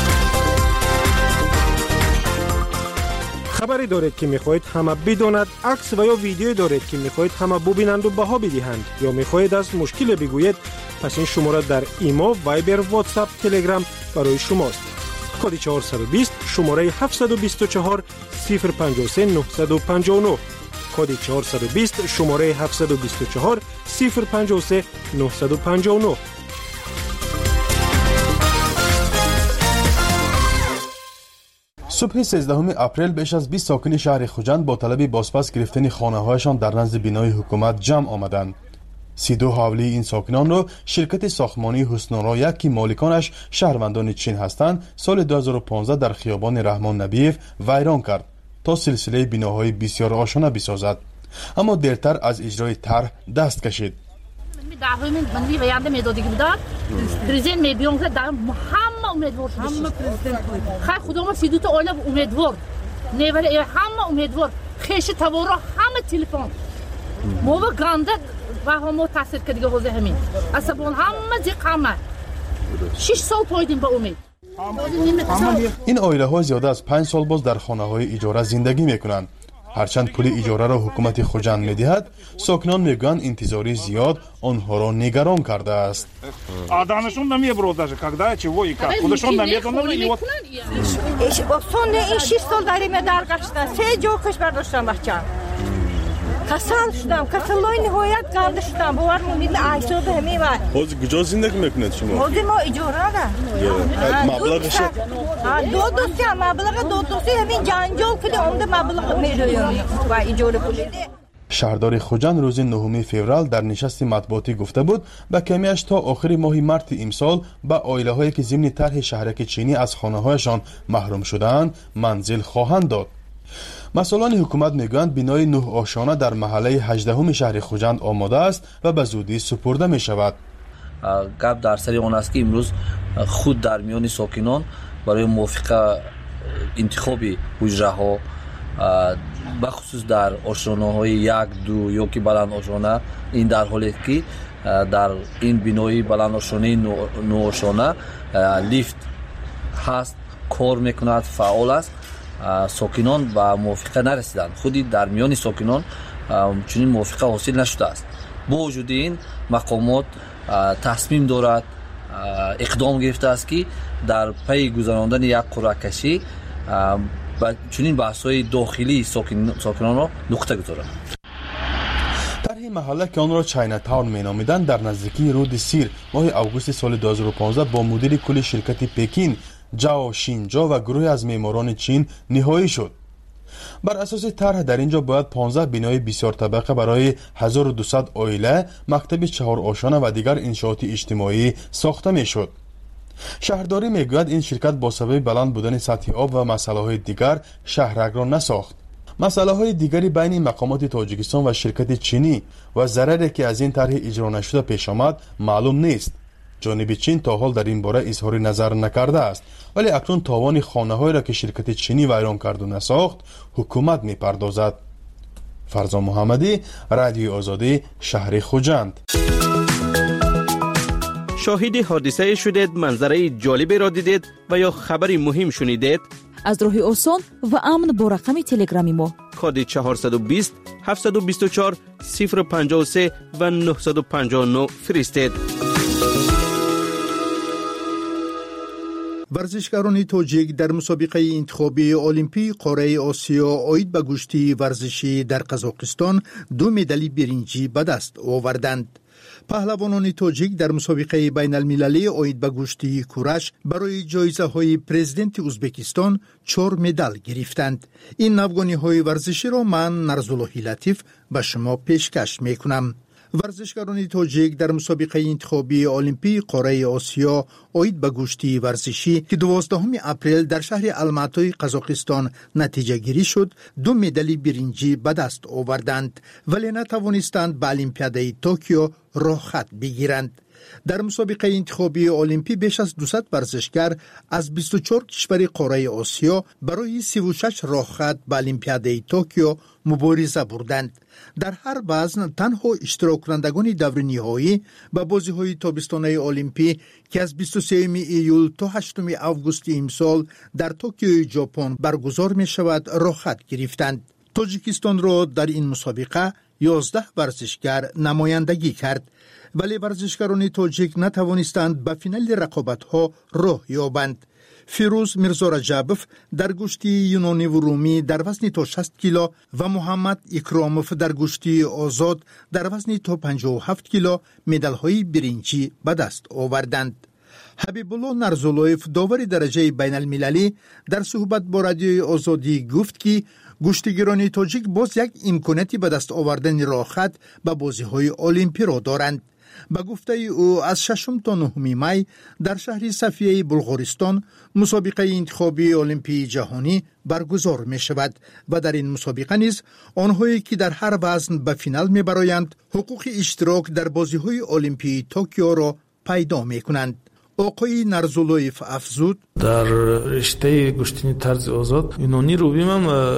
Speaker 5: خبری دارید که میخواهید همه بداند، عکس و یا ویدیویی دارید که میخواهید همه ببینند و بها بدهند یا میخواهید از مشکل بگویید، پس این شماره در ایما، وایبر، واتساپ، تلگرام برای شماست. کد چهارصد و بیست شماره هفتصد و بیست و چهار صفر پنجاه و سه نهصد و پنجاه و نه. کد چهارصد و بیست شماره هفتصد و بیست و چهار صفر پنجاه و سه نهصد و پنجاه و نه.
Speaker 13: صبح سیزدهم اپریل بیش از بیست ساکن شهر خوجند با طلب بازپس گرفتن خانه‌هایشان در نزد بینای حکومت جمع آمدند. سی و دو حوالی این ساکنان را شرکت ساختمانی حسن‌آرا یک که مالکانش شهروندان چین هستند سال دو هزار و پانزده در خیابان رحمان نبیف ویران کرد تا سلسله بناهای بسیار آشنا بسازد، اما دیرتر از اجرای طرح دست کشید.
Speaker 15: پرزیدنت میبیون که در همه امیدوار شده همه پرزیدنت خیلی خدا ما سی دو تا آیله امیدوار نیوری همه امیدوار خیش توارا همه تلفن ما و گنده و همه تاثیر که دیگه حوزه همین اصلا همه زی قمه شش سال پایدیم به امید.
Speaker 13: این آیله ها زیاده از پنج سال باز در خانه های اجاره زندگی میکنند. هرچند پول اجاره را حکومت خوجند میدهد، ساکنان میگویند انتظاری زیاد آنها را نگران کرده است.
Speaker 16: آدمشون نمیبرد даже когда чего и как. خودشون نمیتونن і от
Speaker 24: اصلا این شش سال داریم در گشتن سه جا کشور داشتم بچه‌م. کسل شدم کسلای نهایت کرده شدم باور می‌کنید عیسی به همین وقت.
Speaker 13: حاضر کجا زندگی میکنید شما؟
Speaker 24: حاضر ما اجاره ده.
Speaker 13: مبلغش
Speaker 24: دو دوستی مبلغ دو دوستی همین جنجال کردی اون مبلغ می‌دویم و اجاره پولیده.
Speaker 13: شهردار خوجند روز نهم فوریه در نشست مطبوعاتی گفته بود به کمیش تا آخر ماه مارس امسال به عائله‌هایی که ضمن طرح شهرک چینی از خانه‌هایشان محروم شدند منزل خواهند داد. مسئولان حکومت میگویند بینای نه آشانه در محله هجدهم شهر خوجند آماده است و به زودی سپرده می شود.
Speaker 17: گپ در سر آن است که امروز خود در میان ساکنان برای موافقه انتخاب حجره ها به خصوص در آشانه های یک دو یا که بلند آشانه این در حالی که در این بینای بلند آشانه نو آشانه لیفت هست کار میکند فعال است. ساکنان به موافقه نرسیدند. خودی در میان ساکنان چنین موافقه حاصل نشده است. با وجود این مقامات تصمیم دارد اقدام گرفته است که در پی گذراندن یک قرعه کشی چنین بحث‌های داخلی ساکنان را نقطه گذارد.
Speaker 13: طرح محله که آن را چاینا تاون مینامیدند در نزدیکی رود سیر ماه اوگوست سال دو هزار و پانزده با مدیر کل شرکت پکین جاو شینجا و گروه از معماران چین نهایی شد. بر اساس طرح در اینجا باید پانزده بنای بسیار طبقه برای هزار و دویست عائله، مکتب چهار آشانه و دیگر انشاءات اجتماعی ساخته میشد. شهرداری میگوید این شرکت با سبب بلند بودن سطح آب و مسئله‌های دیگر شهرک را نساخت. مسئله‌های دیگری بین مقامات تاجیکستان و شرکت چینی و ضرری که از این طرح اجرا نشده پیش آمد معلوم نیست. جانب چین تا حال در این باره اظهار نظر نکرده است، ولی اکنون تاوان خانه‌هایی را که شرکت چینی ویران کرد و نساخت حکومت می‌پردازد. فرزان محمدی، رادیو آزادی، شهر خوجند.
Speaker 6: شاهد حادثه شدید، منظره جالبی را دیدید و یا خبری مهم شنیدید؟
Speaker 1: از راه آسان و امن با رقم تلگرامی ما
Speaker 6: کد چهارصد و بیست هفتصد و بیست و چهار صفر پنجاه و سه و نهصد و پنجاه و نه فرستید.
Speaker 10: ورزشکاران تاجیک در مسابقه انتخابی المپیک قاره آسیا عاید به کشتی ورزشی در قزاقستان دو مدال برنجی به دست آوردند. پهلوانان تاجیک در مسابقه بین المللی عاید به کشتی کورش برای جایزه های پرزیدنت ازبکستان چهار مدال گرفتند. این نوگانی های ورزشی را من نرزاللهی لطیف به شما پیشکش می کنم. ورزشکاران تاجیک در مسابقه انتخابی المپیک قاره آسیا عاید به کشتی ورزشی که دوازدهم اپریل در شهر الماتای قزاقستان نتیجه گیری شد دو مدال برنجی به دست آوردند، ولی نتوانستند به المپیادای توکیو راه خط بگیرند. در مسابقه انتخابی المپی بیش از دویست ورزشکار از بیست و چهار کشور قاره آسیا برای سی و شش راه خط به المپیادای توکیو مبارزه بردند. در هر وزن تنها اشتراک کنندگان دور نهایی به بازی‌های تابستانه المپی که از بیست و سوم ایول تا هشتم آگوست امسال در توکیو ژاپن برگزار می شود راه خط گرفتند. تاجیکستان را در این مسابقه یازده ورزشکار نمایندگی کرد، ولی ورزشکاران تاجیک نتوانستند به فینال رقابت‌ها راه یابند. فیروز میرزا رجبوف در گشتی یونانی و رومی در وزن تا شصت کیلو و محمد اکراموف در گشتی آزاد در وزن تا پنجاه و هفت کیلو مدال‌های برنجی به دست آوردند. حبیب الله نرزاللویف داور درجه بین المللی در صحبت با رادیوی آزادی گفت که گشتیگران تاجیک باز یک امکاناتی به دست آوردن راه خط به بازی‌های المپی را دارند. با گفته او از ششم تا نهم می در شهر صفیه بلغارستان مسابقه انتخابی المپی جهانی برگزار می شود و در این مسابقه نیز آنهایی که در هر وزن به فینال می برآیند حقوق اشتراک در بازی‌های المپی توکیو را پیدا می کنند. آقای نرزاللویف افزود
Speaker 11: در رشته گشتنی طرز آزاد یونانی روبیم هم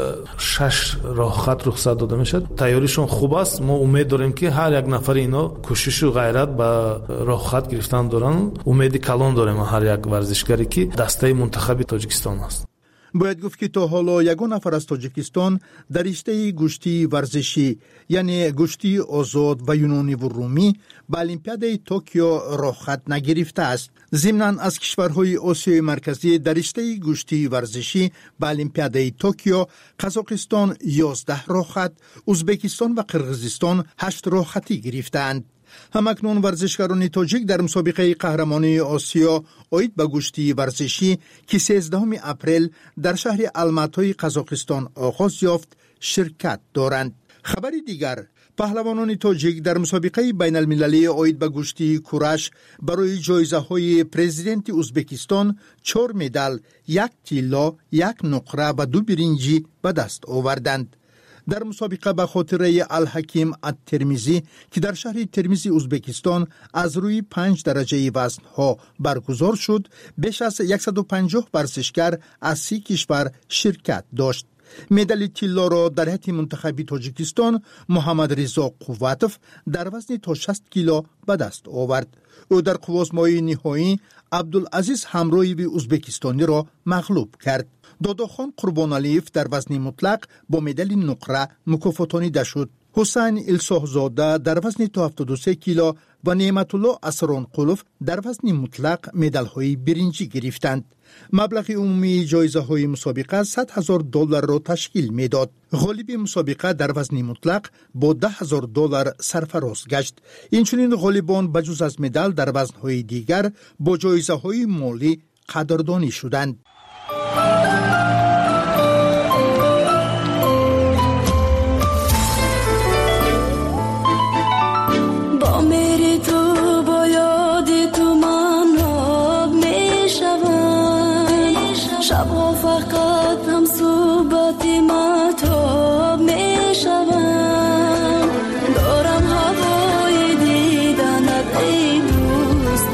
Speaker 11: شش راه خط رخصت داده میشد. تیاریشون خوب است. ما امید داریم که هر یک نفر اینا کوشش و غیرت با راه خط گرفتن دارن. امید کلان داریم هر یک ورزشکاری که دسته منتخب تاجیکستان است.
Speaker 10: باید گفت که تا حالا یگان نفر از تاجیکستان در رشته گشتی ورزشی یعنی گشتی آزاد و یونانی و رومی به المپیادای توکیو راه خط نگرفته است. ضمناً از کشورهای آسیای مرکزی در رشته گشتی ورزشی به المپیادای توکیو قزاقستان یازده راه خط، ازبکستان و قرقیزستان هشت راه خطی گرفتند. همکنون ورزشکاران تاجیک در مسابقه قهرمانی آسیا عاید به گشتی ورزشی که سیزدهم اپریل در شهر الماتای قزاقستان آغاز یافت شرکت دارند. خبری دیگر، پهلوانان تاجیک در مسابقه بین المللی عاید به گشتی کورش برای جایزه های پرزیدنت ازبکستان چهار مدال، یک طلا، یک نقره و دو برنجی به دست آوردند. در مسابقه به خاطره الحکیم الترمیزی که در شهر ترمیز ازبکستان از روی پنج درجه وزن ها برگزار شد، بیش از صد و پنجاه ورزشکار از سی کشور شرکت داشت. مدال طلا را در هیئت منتخبی تاجیکستان محمد رضا قوتوف در وزن تا شصت کیلو به دست آورد. او در قوازمای نهایی عبدالعزیز همرویی ازبکستانی را مغلوب کرد. داداخان قربانعلیف در وزن مطلق با مدال نقره مکافاتانیده شد. حسین الساهزاده در وزن تا هفتاد و سه کیلو و نعمت الله اسرانقلوف در وزن مطلق مدال های برنجی گرفتند. مبلغ عمومی جایزه های مسابقه صد هزار دلار را تشکیل می داد. غالب مسابقه در وزن مطلق با ده هزار دلار سرفراز گشت. اینچنین غالبان بجز از مدال در وزن های دیگر با جایزه های مالی قدردانی شدند.
Speaker 9: با میری تو با یادی تو من آب می شوم دارم هوای دیدنت ای دوست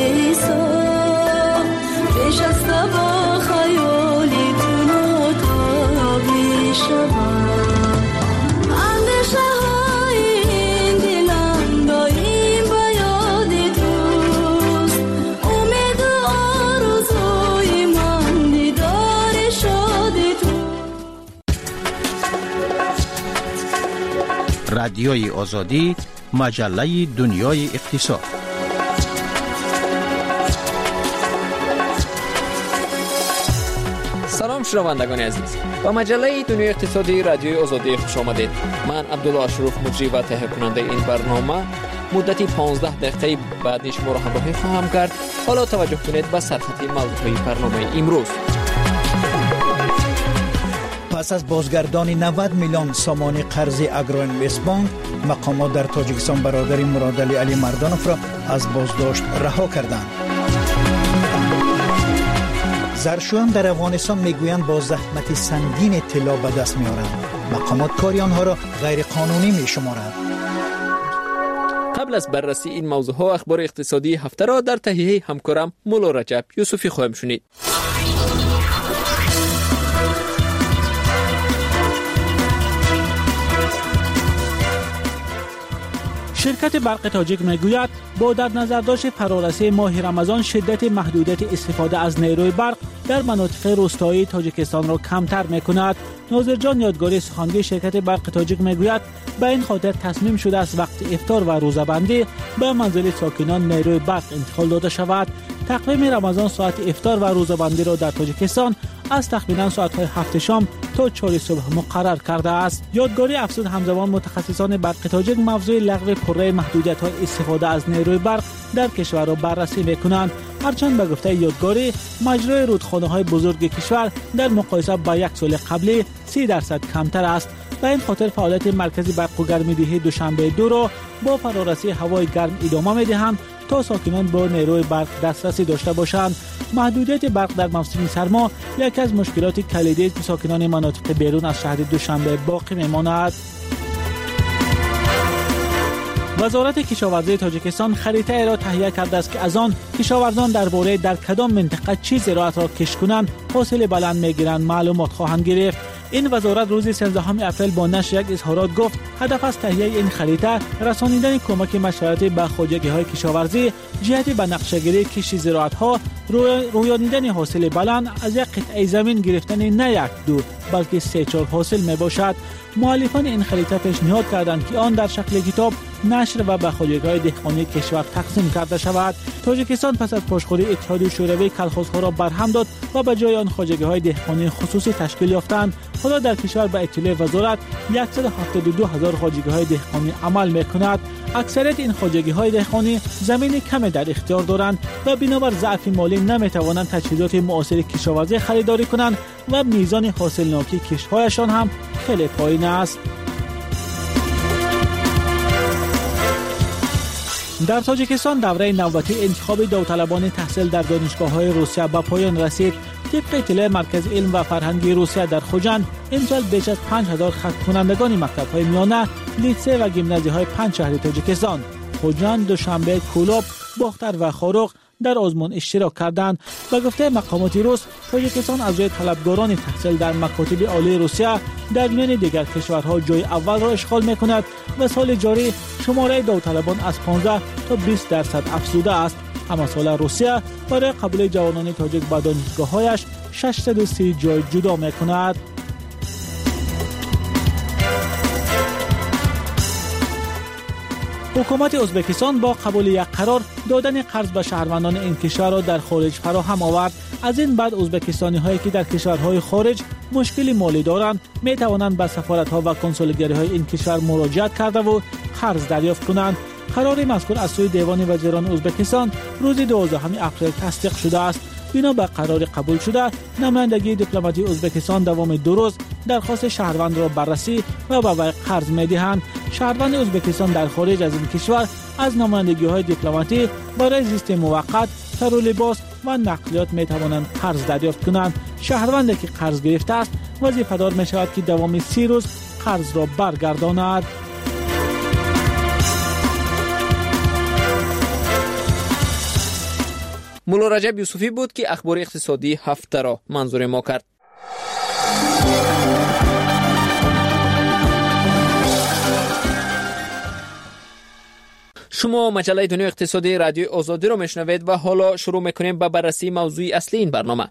Speaker 9: ایسان پیش از با خیالی تو نتابی شوم اندیشه های این دلم دایم به یاد توست امید و آرزوی من دیدار شاد تو.
Speaker 18: رادیوی آزادی، مجله دنیای اقتصاد.
Speaker 19: سلام شنوندگان عزیز، با مجله دنیای اقتصادی رادیوی آزادی خوش آمدید. من عبدالله اشرف مجری و تهیه کننده این برنامه مدتی پانزده دقیقه بعد شما را همراهی خواهم کرد. حالا توجه کنید به سرخط موضوعی برنامه امروز.
Speaker 10: پس از بازگردان نود میلیون سامانی قرض اگروینوست بانک، مقامات در تاجیکستان برادر مرادعلی علی مردانوف را از بازداشت رها کردند. زرشویان در افغانستان میگویند با زحمت سنگین طلا به دست میارند. مقامات کاری آنها را غیر قانونی میشمارند.
Speaker 19: قبل از بررسی این موضوع ها اخبار اقتصادی هفته را در تهیه همکارم مولا رجب یوسفی خواهیم شنید.
Speaker 4: شرکت برق تاجیک میگوید با در نظر داشت فرارسی ماه رمضان شدت محدودیت استفاده از نیروی برق در مناطق روستایی تاجیکستان را کمتر میکند. ناظر جان یادگاری سخنگوی شرکت برق تاجیک میگوید به این خاطر تصمیم شده است وقت افطار و روزه‌بندی به منزل ساکنان نیروی برق انتقال داده شود. تقویم رمضان ساعت افطار و روزه‌بندی را در تاجیکستان از تقریباً ساعت‌های هفت شام تا چهار صبح مقرر کرده است. یادگاری افزود همزمان متخصصان برق تاجیک موضوع لغو پره محدودیت‌های استفاده از نیروی برق در کشور را بررسی می‌کنند. هرچند به گفته یادگاری مجرای رودخانه‌های بزرگ کشور در مقایسه با یک سال قبلی سی درصد کمتر است. به این خاطر فعالیت مرکزی برق و گرم‌دهی دوشنبه دو را با فرارسی هوای گرم ادامه می‌دهند تا ساکنان با نیروی برق دسترسی داشته باشند. محدودیت برق در موسم سرما یکی از مشکلات کلیدی است که ساکنان مناطق بیرون از شهر دوشنبه باقی می‌ماند. وزارت کشاورزی تاجیکستان خریطه را تهیه کرده است که از آن کشاورزان درباره در کدام منطقه چه زراعت را کشت کنند حاصل بلند می‌گیرند معلومات خواهند گرفت. این وزارت روز سیزدهم اپریل با نشر یک اظهارات گفت هدف از تهیه این خریطه رسانیدن کمک مشورت به خواجگی‌های کشاورزی جهت به نقشه‌گیری کشت زراعت‌ها، رویانیدن حاصل بلند از یک قطعه زمین گرفتن نه یک دو بلکه سه چهار حاصل میباشد. مؤلفان این خریطه پیشنهاد کردند که آن در شکل کتاب نشر و به خواجگی‌های دهقانی کشور تقسیم کرده شود. تاجیکستان پس از پاشخوری اتحادیه شوروی کلخوزها را برهم داد و به جای آن خواجگی‌های دهقانی خصوصی تشکیل یافتند. حالا در کشور به اطلاع وزارت صد و هفتاد و دو هزار خواجگی‌های دهقانی عمل می‌کند. اکثریت این خواجگی‌های دهقانی زمین کمی در اختیار دارند و بنابر ضعف مالی نمی‌توانند تجهیزات معاصر کشاورزی خریداری کنند و میزان حاصلناکی کشت‌هایشان هم خیلی پایین است. در تاجیکستان دوره نوبتی انتخاب داوطلبان تحصیل در دانشگاه‌های روسیه به پایان رسید. طبق اطلاع مرکز علم و فرهنگی روسیه در خوجند امسال بیش از پنج هزار ختم کنندگان مکتب‌های میانه، لیسه و گیمنازی‌های پنج شهر تاجیکستان خوجند، دوشنبه، کولوب، باختر و خاروق در آزمون اشتراک کردند. به گفته مقامات روس، تاجیکستان از روی طلبگاران تحصیل در مکاتب عالی روسیه در میان دیگر کشورها جای اول را اشغال می‌کند و سال جاری شماره داوطلبان از پانزده تا بیست درصد افزوده است. اما سال روسیه برای قبول جوانان تاجیک به دانشگاه‌هایش ششصد و سی جای جدا می‌کند. حکومت ازبکستان با قبول یک قرار دادن قرض به شهروندان این کشور را در خارج فراهم آورد. از این بعد ازبکستانی هایی که در کشورهای خارج مشکلی مالی دارند می توانند به سفارت ها و کنسولگری های این کشور مراجعت کرده و قرض دریافت کنند. قرار مذکور از سوی دیوان وزیران ازبکستان روز دوازدهم اپریل تصدیق شده است. بنا به قرار قبول شده، نمایندگی دیپلماتی ازبکستان دوام دو روز درخواست شهروند را بررسی و به وی قرض می‌دهند. شهروند ازبکستان در خارج از این کشور از نمایندگی‌های دیپلماتی برای زیست موقت، تر و لباس و نقلیات می‌توانند قرض دریافت کنند. شهروندی که قرض گرفته است وظیفه‌دار می‌شود که دوام سی روز قرض را برگرداند.
Speaker 19: مولا رجب یوسفی بود که اخبار اقتصادی هفته را منظور ما کرد. شما مجله دنیا اقتصادی رادیو آزادی را میشنوید و حالا شروع میکنیم به بررسی موضوع اصلی این برنامه.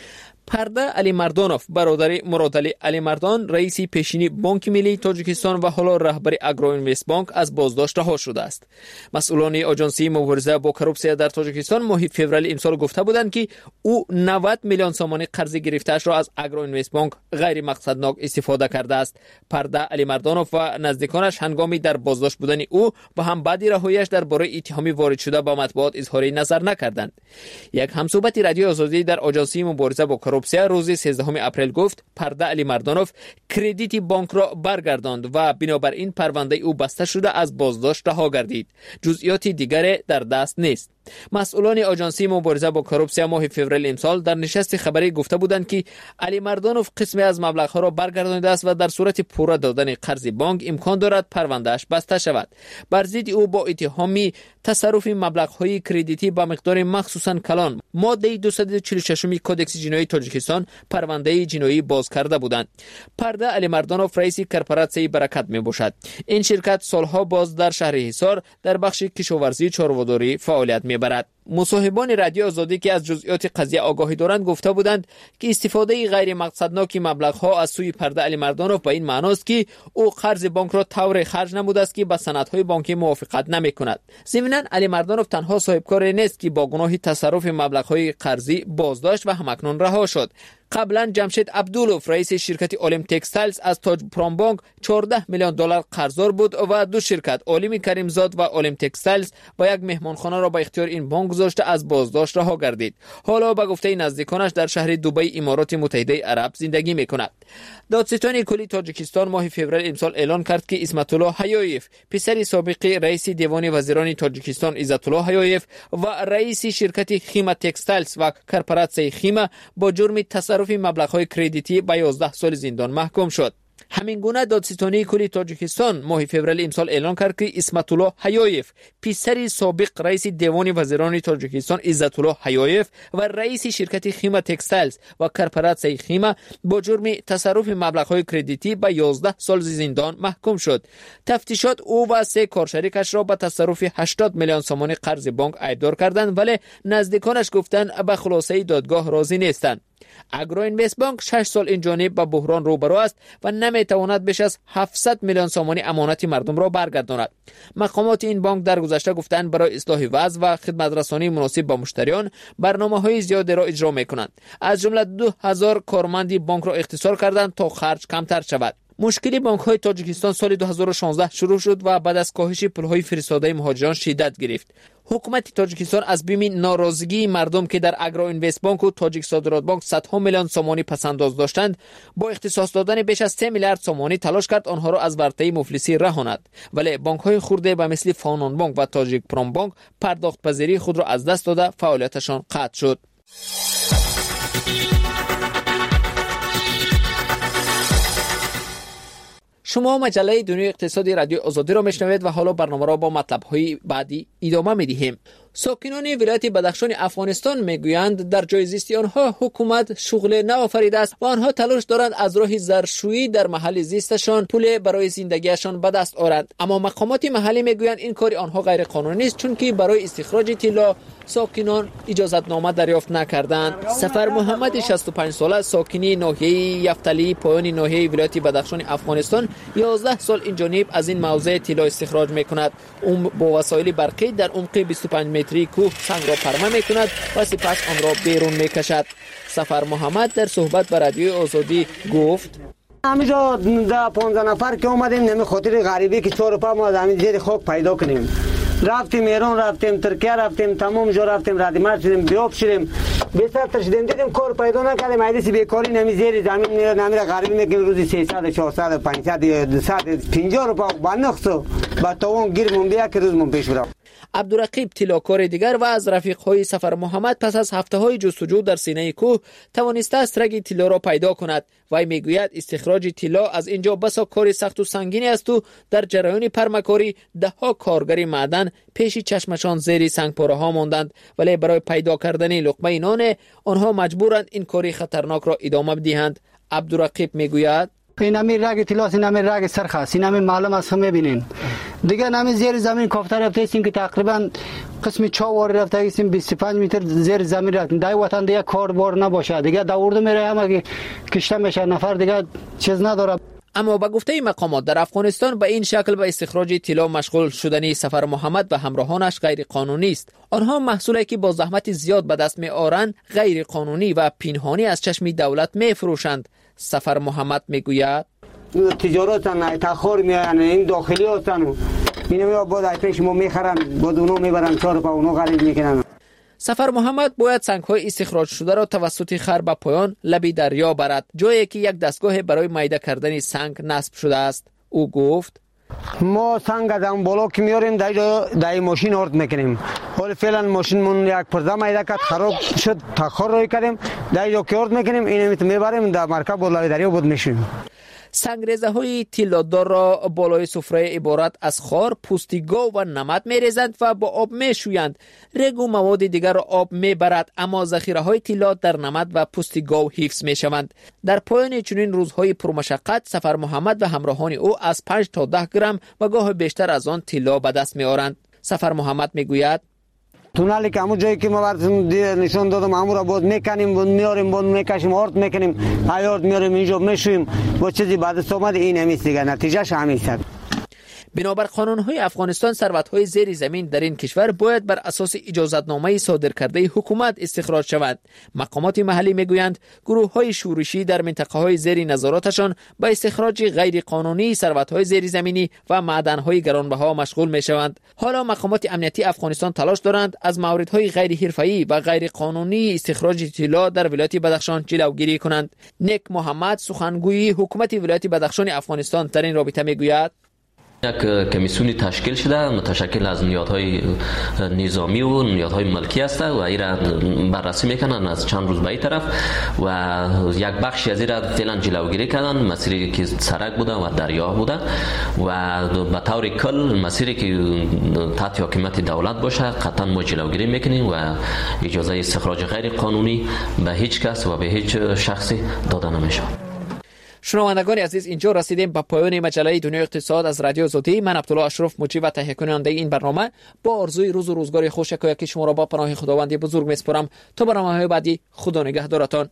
Speaker 19: پرده علی مردانوف برادر مراد علی مردان رئیس پیشینی بانک ملی تاجیکستان و حالا رهبر اگرو اینوست بانک از بازداشت رها شده است. مسئولان آژانسی مبارزه با کروپسیا در تاجیکستان ماه فوریه امسال گفته بودند که او نود میلیون سومانی قرض گرفته‌اش را از اگرو اینوست بانک غیر مقصدناک استفاده کرده است. پرده علی مردانوف و نزدیکانش هنگامی در بازداشت بودن او با هم بعد رهایی‌اش درباره اتهامی وارد شده با مطبوعات اظهار نظر نکردند. یک همصحبت رادیو آزادی در آژانسی مبارزه با کروپسیا روز سیزدهم اپریل گفت پرده علی مردانوف کردیت بانک را برگرداند و بنابراین پرونده او بسته شده از بازداشت رها گردید. جزئیات دیگری در دست نیست. مسئولان آژانسی مبارزه با کروپسیا ماه فوریه امسال در نشست خبری گفته بودند که علی مردانوف قسمی از مبلغ‌ها را برگردانده است و در صورت پوره دادن قرض بانک امکان دارد پروندهش بسته شود. بر ضد او با اتهامی تصرف مبلغ‌های کردیتی با مقدار مخصوصاً کلان ماده دویست و چهل و شش کدکس جنایی تاجیکستان پرونده جنایی باز کرده بودند. پرده علی مردانوف رئیس کورپوراسیون برکت میباشد. این شرکت سالها باز در شهر حصار در بخش کشاورزی چاره‌داری فعالیت میبرد. مصاحبان رادیو آزادی که از جزئیات قضیه آگاهی دارند گفته بودند که استفاده غیر مقصدناک مبلغ‌ها از سوی پرده علی مردانوف به این معنی است که او قرض بانک را طور خرج نموده است که با سندهای بانکی موافقت نمی‌کند. ضمناً علی مردانوف تنها صاحبکار نیست که با گناه تصرف مبلغ‌های قرضی بازداشت و همکنون رها شد. قبلا جمشید عبدولوف رئیس شرکت اولیم تکستایلز از تاج پرام بانک چهارده میلیون دلار قرضدار بود و دو شرکت اولیم کریمزاد و اولیم تکستایلز با یک مهمانخانه را به اختیار این بانک گذاشته از بازداشت رها گردید. حالا به گفته نزدیکانش در شهر دبی امارات متحده عرب زندگی میکند. دادستان کلی تاجیکستان ماه فوریه امسال اعلان کرد که اسمت الله حیایف پسر سابق رئیس دیوان وزیران تاجیکستان عزت الله حیایف و رئیس شرکت خیمه تکستایلز و کورپوراسیون خیمه با جرم تصرف مبلغ‌های کردیتی به یازده سال زندان محکوم شد. همین گونه دادستانی کلی تاجیکستان ماه فوریه امسال اعلان کرد که اسمت الله حیایف پسر سابق رئیس دیوان وزیران تاجیکستان عزت الله حیایف و رئیس شرکت خیمه تکستایلز و کورپوراسیون خیمه با جرم تصرف مبلغ‌های کردیتی به یازده سال زندان محکوم شد. تفتیشات او و سه کارشریکش را به تصرف هشتاد میلیون سومانی قرض بانک ایدار کردند ولی نزدیکانش گفتند به خلاصه دادگاه راضی نیستند. اگرو اینوست بانک شش سال این جانب با بحران روبرو است و نمیتواند بیش از هفتصد میلیون سومانی امانت مردم را برگرداند. مقامات این بانک در گذشته گفتند برای اصلاح وضع و خدمت رسانی مناسب با مشتریان برنامه‌های زیادی را اجرا می‌کنند. از جمله دو هزار کارمند بانک را اختصار کردند تا خرج کمتر شود. مشکلی بانک‌های تاجیکستان سال دو هزار و شانزده شروع شد و بعد از کاهش پول‌های فرستاده مهاجران شدت گرفت. حکومت تاجیکستان از بیم ناراضگی مردم که در اگرو اینوست بانک و تاجیک صادرات بانک صدها میلیون سومانی پسنداز داشتند با اختصاص دادن بیش از سه میلیارد سومانی تلاش کرد آنها را از ورطه مفلسی رهاند. ولی بانک‌های خرده به مثل فانون بانک و تاجیک پرام بانک پرداخت پذیری خود را از دست داده فعالیتشان قطع شد. شما مجله دنیای اقتصادی رادیو آزادی را میشنوید و حالا برنامه را با مطلب‌های بعدی ادامه می‌دهیم. ساکنان ولایت بدخشان افغانستان میگویند در جای زیست آنها حکومت شغل نآفریده است و آنها تلاش دارند از راه زرشویی در محل زیستشان پول برای زندگیشان به دست آورند. اما مقامات محلی میگویند این کار آنها غیر قانونی است چون که برای استخراج طلا ساکنان اجازه‌نامه دریافت نکردند. سفر محمد شصت و پنج ساله ساکنی ناحیه یفتلی پایان ناحیه ولایت بدخشان افغانستان یازده سال این جانب از این موضع طلا استخراج میکند. اون با وسایل برقی در عمق بیست و پنج متری کوه سنگ را پرمه میکند و سپس آن را بیرون میکشد. سفر محمد در صحبت با رادیو آزادی گفت
Speaker 2: همینجا ده پانزده نفر که اومدیم نمی خاطر غریبی که چهار پا ما همین زیر خاک پیدا کنیم. رفتیم ایران، رفتیم ترکیه، رفتیم تمام جا رفتیم ردیمر شدیم، بیاب شدیم، بیشتر ترشیدیم دیدیم کار پیدا نکردیم. ایدیسی بیکاری نمی زیر زمین نمی غریبی میکنیم روزی سیصد چهارصد پانصد دویست پنجاه رو پا بنخسو با توان گیرمون بیا که روزمون پیش برم.
Speaker 19: عبدالرقیب طلاکار دیگر و از رفیق‌های سفر محمد پس از هفته‌های جستجو در سینه کوه توانسته است رگ طلا را پیدا کند. وی میگوید استخراج طلا از اینجا بسا کار سخت و سنگینی است و در جریان پرمکاری ده ها کارگر معدن پیش چشمشان زیر سنگپاره ها ماندند، ولی برای پیدا کردن لقمه نان آنها مجبورند این کاری خطرناک را ادامه بدهند. عبدالرقیب میگوید
Speaker 2: این همین رگ طلاست، این همین رگ سرخ است، این همین معلوم است هم میبینین دیگه. همین زیر زمین کافتر رفته ایستیم که تقریبا قسمی چهار رفته ایستیم بیست و پنج متر زیر زمین رفتیم. در وطن دیگه کار بار نباشه دیگه، دورده میره همه کشته میشه، نفر دیگه چیز نداره.
Speaker 19: اما با گفته مقامات در افغانستان به این شکل به استخراج طلا مشغول شدنی سفر محمد و همراهانش غیر قانونی است. آنها محصولی که با زحمت زیاد به دست می آورند غیر قانونی و پنهانی از چشم دولت می فروشند. سفر محمد میگوید
Speaker 2: تجارت نه تاخور میان این داخلی هستن، اینو بعد از پیش ما میخرن بعد اونو میبرن چهار پا اونو خرید میکنن.
Speaker 19: سفر محمد باید سنگ‌های استخراج شده را توسط خر به پایان لب دریا برد، جایی که یک دستگاه برای میده کردن سنگ نصب شده است. او گفت
Speaker 2: ما سنگ از اون بالا که میاریم در در ماشین آرد میکنیم. حالا فعلا ماشینمون یک پرده میده کرد خراب شد، تاخر روی کردیم در جا که آرد میکنیم اینو میبریم در مرکب بالا دریا بود میشیم.
Speaker 19: سنگریزه های طلادار را بالای سفره عبارت از خار، پوستی گاو و نمد میریزند و با آب میشویند. رگ و مواد دیگر را آب میبرد، اما ذخیره های طلا در نمد و پوستی گاو حفظ میشوند. در پایان چنین روزهای پرمشقت سفر محمد و همراهان او از پنج تا ده گرم و گاه بیشتر از آن طلا به دست میآورند. سفر محمد میگوید
Speaker 2: تونالی که همون جایی که ما براتون نشان دادم همون را بود میکنیم، بود میاریم، بود میکشیم، آرد میکنیم، آرد میاریم اینجا میشویم با چیزی بعد از اومد این همیست دیگه، نتیجهش همیست.
Speaker 19: بنابر قانون‌های افغانستان ثروت‌های زیر زمین در این کشور باید بر اساس اجازتنامه صادر کرده حکومت استخراج شود. مقامات محلی میگویند گروه‌های شورشی در منطقه‌های زیر نظارتشان به استخراج غیر قانونی ثروت‌های زیر زمینی و معدن‌های گرانبها مشغول می‌شوند. حالا مقامات امنیتی افغانستان تلاش دارند از موردهای غیر حرفه‌ای و غیر قانونی استخراج طلا در ولایت بدخشان جلوگیری کنند. نیک محمد سخنگوی حکومت ولایت بدخشان افغانستان در این رابطه میگوید
Speaker 7: یک کمیسیونی تشکیل شده متشکل از نهادهای نظامی و نهادهای ملکی است و این را بررسی میکنن از چند روز به این طرف و یک بخشی از این را فعلا جلوگیری کردن. مسیری که سرک بوده و دریا بوده و به طور کل مسیری که تحت حکومت دولت باشه قطعا ما جلوگیری میکنیم و اجازه استخراج غیر قانونی به هیچ کس و به هیچ شخصی داده نمیشه.
Speaker 19: شنوندگان عزیز، اینجا رسیدیم به پایان مجله دنیای اقتصاد از رادیو آزادی. من عبدالله اشرف مجری و تهیه کننده این برنامه با آرزوی روز و روزگار خوش یکایک شما را با پناه خداوند بزرگ میسپارم. تا برنامه‌های بعدی خدا نگهدارتان.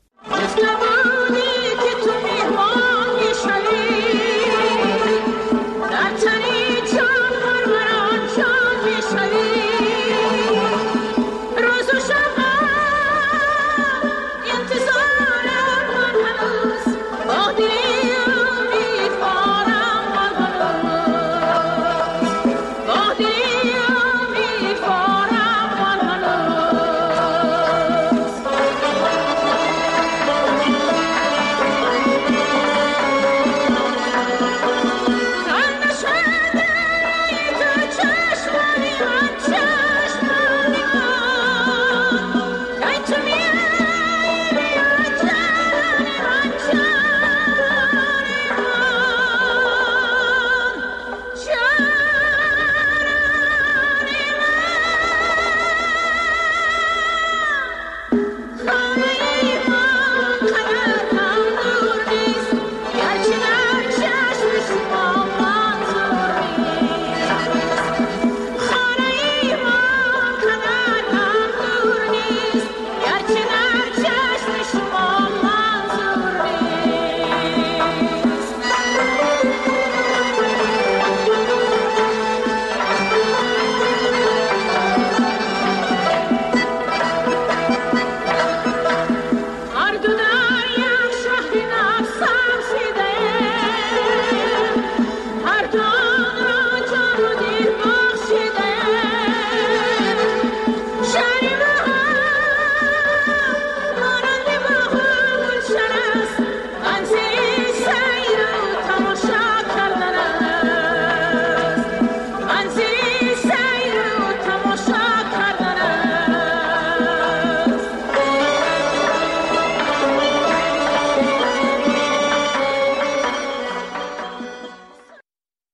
Speaker 9: هر دو